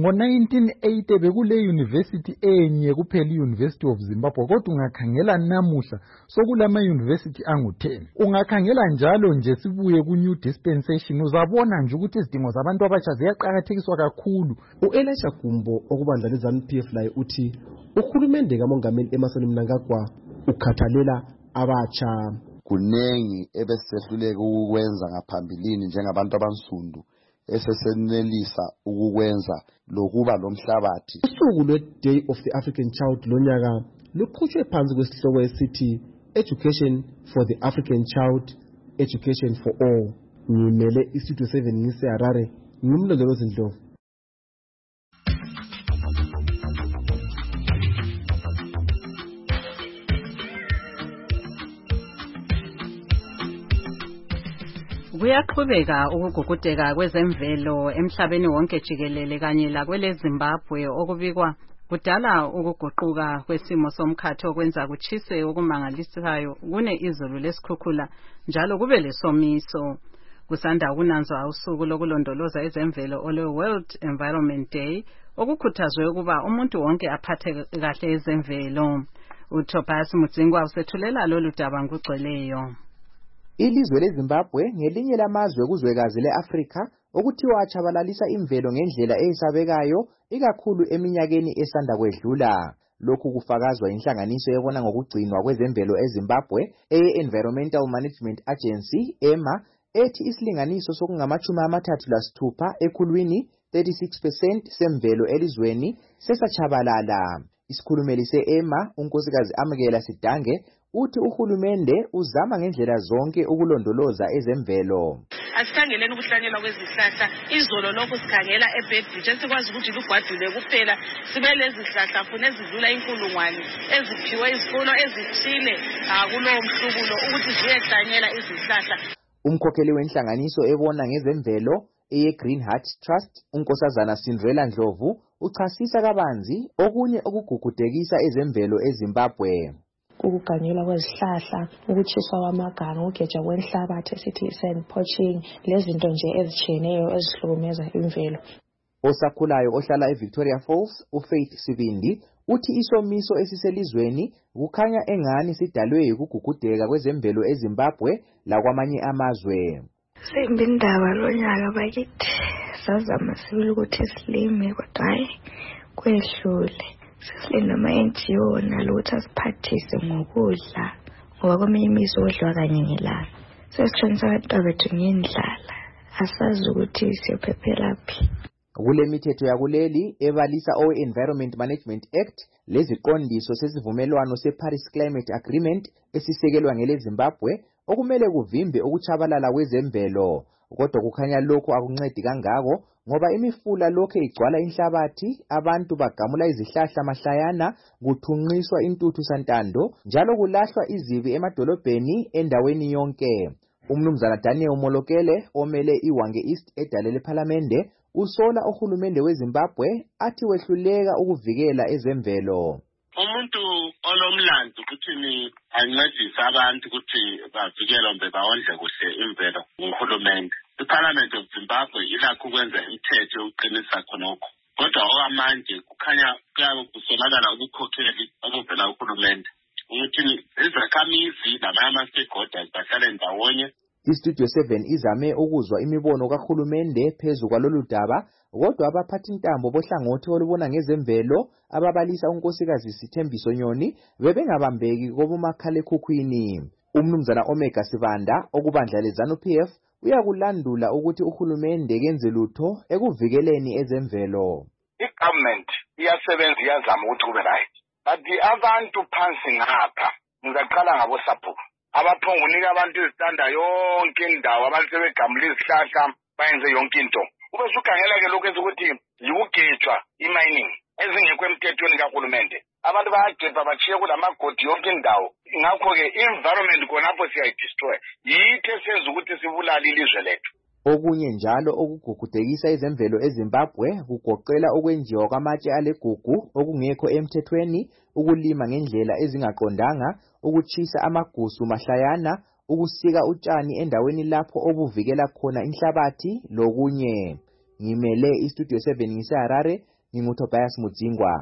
Ngo-1980 bekule university enye kuphela, i-University of Zimbabwe, kodwa ungakhangela namuhla sokulama-university angu-10. Ungakhangela njalo nje sibuye ku-new dispensation uzabona nje ukuthi izidingo zabantu abatsha ziyaqakathekiswa kakhulu. U-Elisha Gumbo okubandla le-ZANU-PF laye uthi uhulumende kaMongameli Emmerson Mnangagwa ukhathalela abatsha. Kunengi ebesehluleka ukukwenza ngaphambilini njengabantu abansundu esesenelisa ukukwenza lokuba lomhlabathi. Usuku lwe-Day of the African Child lonyaka luqhutshwe phansi kwesihloko esithi Education for the African Child, Education for All. Ngimele iStudio 7 ngiseHarare, ngimlondolozi Ndlovu. Kuyaqhubeka ukugugudeka kwezemvelo emhlabeni wonke jikelele kanye lakwele Zimbabwe okubikwa kudala ukuguquka kwesimo somkhathi okwenza kuchise okumangalisayo, kune izulu lesikhukhula njalo kube lesomiso. Kusanda ukunanzwa usuku lokulondoloza ezemvelo ole World Environment Day okukhuthazwe ukuba umuntu wonke aphathe kahle ezemvelo. uTobias Mudzingwa usethulela lolu daba ngugcweleyo. Ilizwe leZimbabwe ngelinye lamazwe kuzwekazi leAfrika okuthiwa achabalalisa imvelo ngendlela eyisabekayo ikakhulu eminyakeni esanda kwedlula. Lokhu kufakazwa inhlanganiso ebona ngokugcinwa kwezemvelo eZimbabwe eye-Environmental Management Agency EMA ethi isilinganiso sokungama-36 ekhulwini 36% semvelo elizweni sesachabalala. Isikhulumeli se-EMA unkosikazi Amukela Sidange uthi uhulumende uzama ngendlela zonke ukulondoloza ezemvelo. asikhangeleni ukuhlanyelwa kwezihlahla. Izolo lokho sikhangela eBedford esikwazi ukuthi lugwadule kuphela sibe lezihlahla funa ezidlula inkulungwane eziphiwe izikolo ezithile kulowo mhlubulo ukuthi ziyehlanyela izihlahla. Umkhokheli wenhlanganiso ebona ngezemvelo eye-Green Heart Trust, uNkosazana Sindrela Ndlovu, uchasisa kabanzi okunye okugugudekisa ezemvelo eZimbabwe. Ukuganyulwa kwezihlahla, ukutshiswa kwamaganga, ukugejwa kwenhlabathi esithi sand poaching, lezinto nje ezitshiyeneyo ezihlukumeza imvelo. Osakhulayo ohlala eVictoria Falls, uFaith Sibindi, uthi isomiso esiselizweni kukhanya engani sidalwe yikugugudeka kwezemvelo eZimbabwe lakwamanye amazwe. Sembi indaba lonyaka bakithi sazama sibili ukuthi silime kodwa hayi kwehlule. Sesilinda ama-NGO nalokhu asiphathise ngokudla ngoba kweminye imizi odliwa kanye ngelanga. Sesitshonisa abantwana bethu ngendlala, asazi ukuthi siyophephela-phi. Kule mithetho yakuleli ebalisa Environment Management Act leziqondiso sesivumelwano seParis Climate Agreement esisekelwa ngeleZimbabwe okumele kuvimbe ukutshabalala kwezemvelo, kodwa kukhanya lokho akuncedi kangako ngoba imifula lokho igcwala inhlabathi, abantu bagamula izihlahla mahlayana, kuthunqiswa intuthu santando, njalo kulahlwa izibi emadolobheni endaweni yonke. Umnumzana Daniel Molokele omele iWange East edalele parliamente usola uhulumende weZimbabwe athi wehluleka ukuvikela ezemvelo. Umuntu olomlando ukuthi ancedise abantu ukuthi bavikele mbe bawondle kuhle imvelo nguhulumende. IParliament of Zimbabwe ilakho ukwenza imithetho yokuqinisa khonokho. Kodwa okwamanje kukhanya kuyabe kusonakala ubukhokheli obuvela kuhulumende. Ukuthi izakhamizi namanye ama-stakeholders bahlale ndawonye. IStudio 7 izame ukuzwa imibono kahulumende phezu kwalolu daba, kodwa abaphathintambo bohlangothi olubona ngezemvelo ababalisa unkosikazi Sithembiso Nyoni bebengabambeki kobomakhalekhukhwini. Umnumzana Omega Sibanda okubandla leZANU-PF uyakulandula ukuthi uhulumende kenze lutho ekuvikeleni ezemvelo. I-government iyasebenza iyazama ukuthi kube right, but abantu phansi ngapha ngizaqala ngabo sapho abaphonga unika abantu izitanda yonke indawo, abantu sebegamula izihlahla bayenze yonke into. Ube sukhangela-ke lokhu ezokuthi yikugejwa i-mining ezingekho emthethweni kahulumende. Abantu bayagebha bachiye kulamagodi yonke indawo. Ngakho-ke i-environment khonapho siyayidestroy. Yithi esenza ukuthi sibulale ilizwe lethu. Okunye njalo okugugudekisa ezemvelo eZimbabwe kugoqela ukwenziwa kwamatshe alegugu okungekho emthethweni, ukulima ngendlela ezingaqondanga, ukuchisa amagusu mahlayana, ukusika utshani endaweni lapho obuvikela khona inhlabathi lokunye. Ngimele iStudio 7 ngiseHarare, nginguTobias Mudzingwa.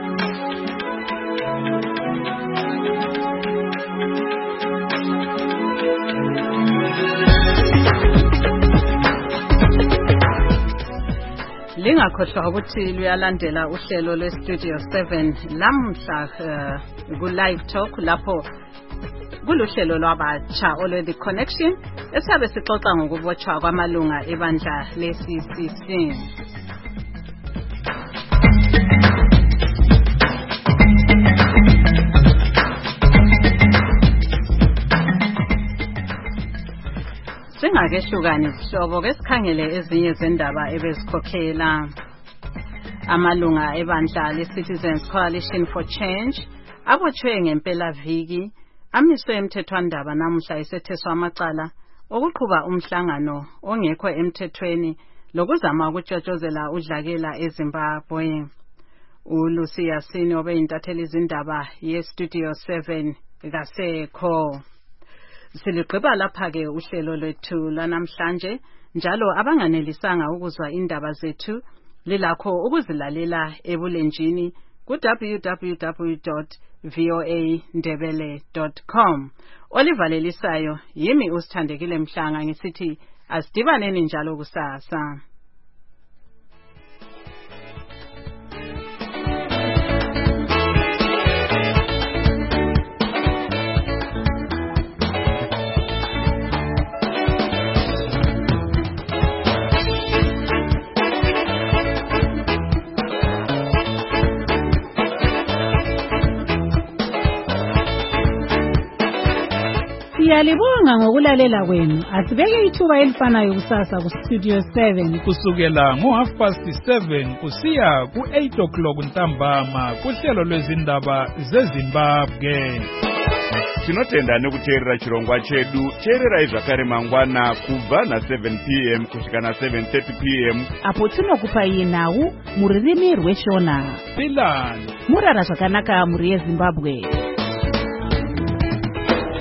Lingakhohlwa ukuthi luyalandela uhlelo lweStudio 7 lamhla ku-live talk lapho kuluhlelo lwabatsha olwe-The Connection esiyabe sixoxa ngokubotshwa kwamalunga ebandla le-CCC. Singakehlukani isihlobo kesikhangele ezinye zendaba ebezikhokhela. Amalunga ebandla le-Citizens Coalition for Change abotshwe ngempela viki amiswe emthethwandaba namuhla esetheswa amacala okuqhuba umhlangano ongekho emthethweni lokuzama ukutshotshozela udlakela eZimbabwe. uLucy Yasini obeyintatheli izindaba yeStudio 7 kasekho. Siligqiba lapha-ke uhlelo lwethu lwanamhlanje, njalo abanganelisanga ukuzwa indaba zethu lilakho ukuzilalela ebulenjini ku-www.voandebele.com. Olivalelisayo yimi uSithandekile Mhlanga ngisithi asidibaneni njalo kusasa. Siyalibonga ngokulalela kwenu. Asibeke ithuba elifanayo kusasa ku Studio 7 kusukela ngo7:30 kusiya ku8 ntambama kuhlelo lwezindaba zeZimbabwe. Tinotenda nekuteerera chirongwa chedu. Teererai zvakare mangwana kubva na7 p.m. kusvika na7:30 p.m. apo tinokupai nhau muririmi rweshona. Pilani murara zvakanaka muri yeZimbabwe.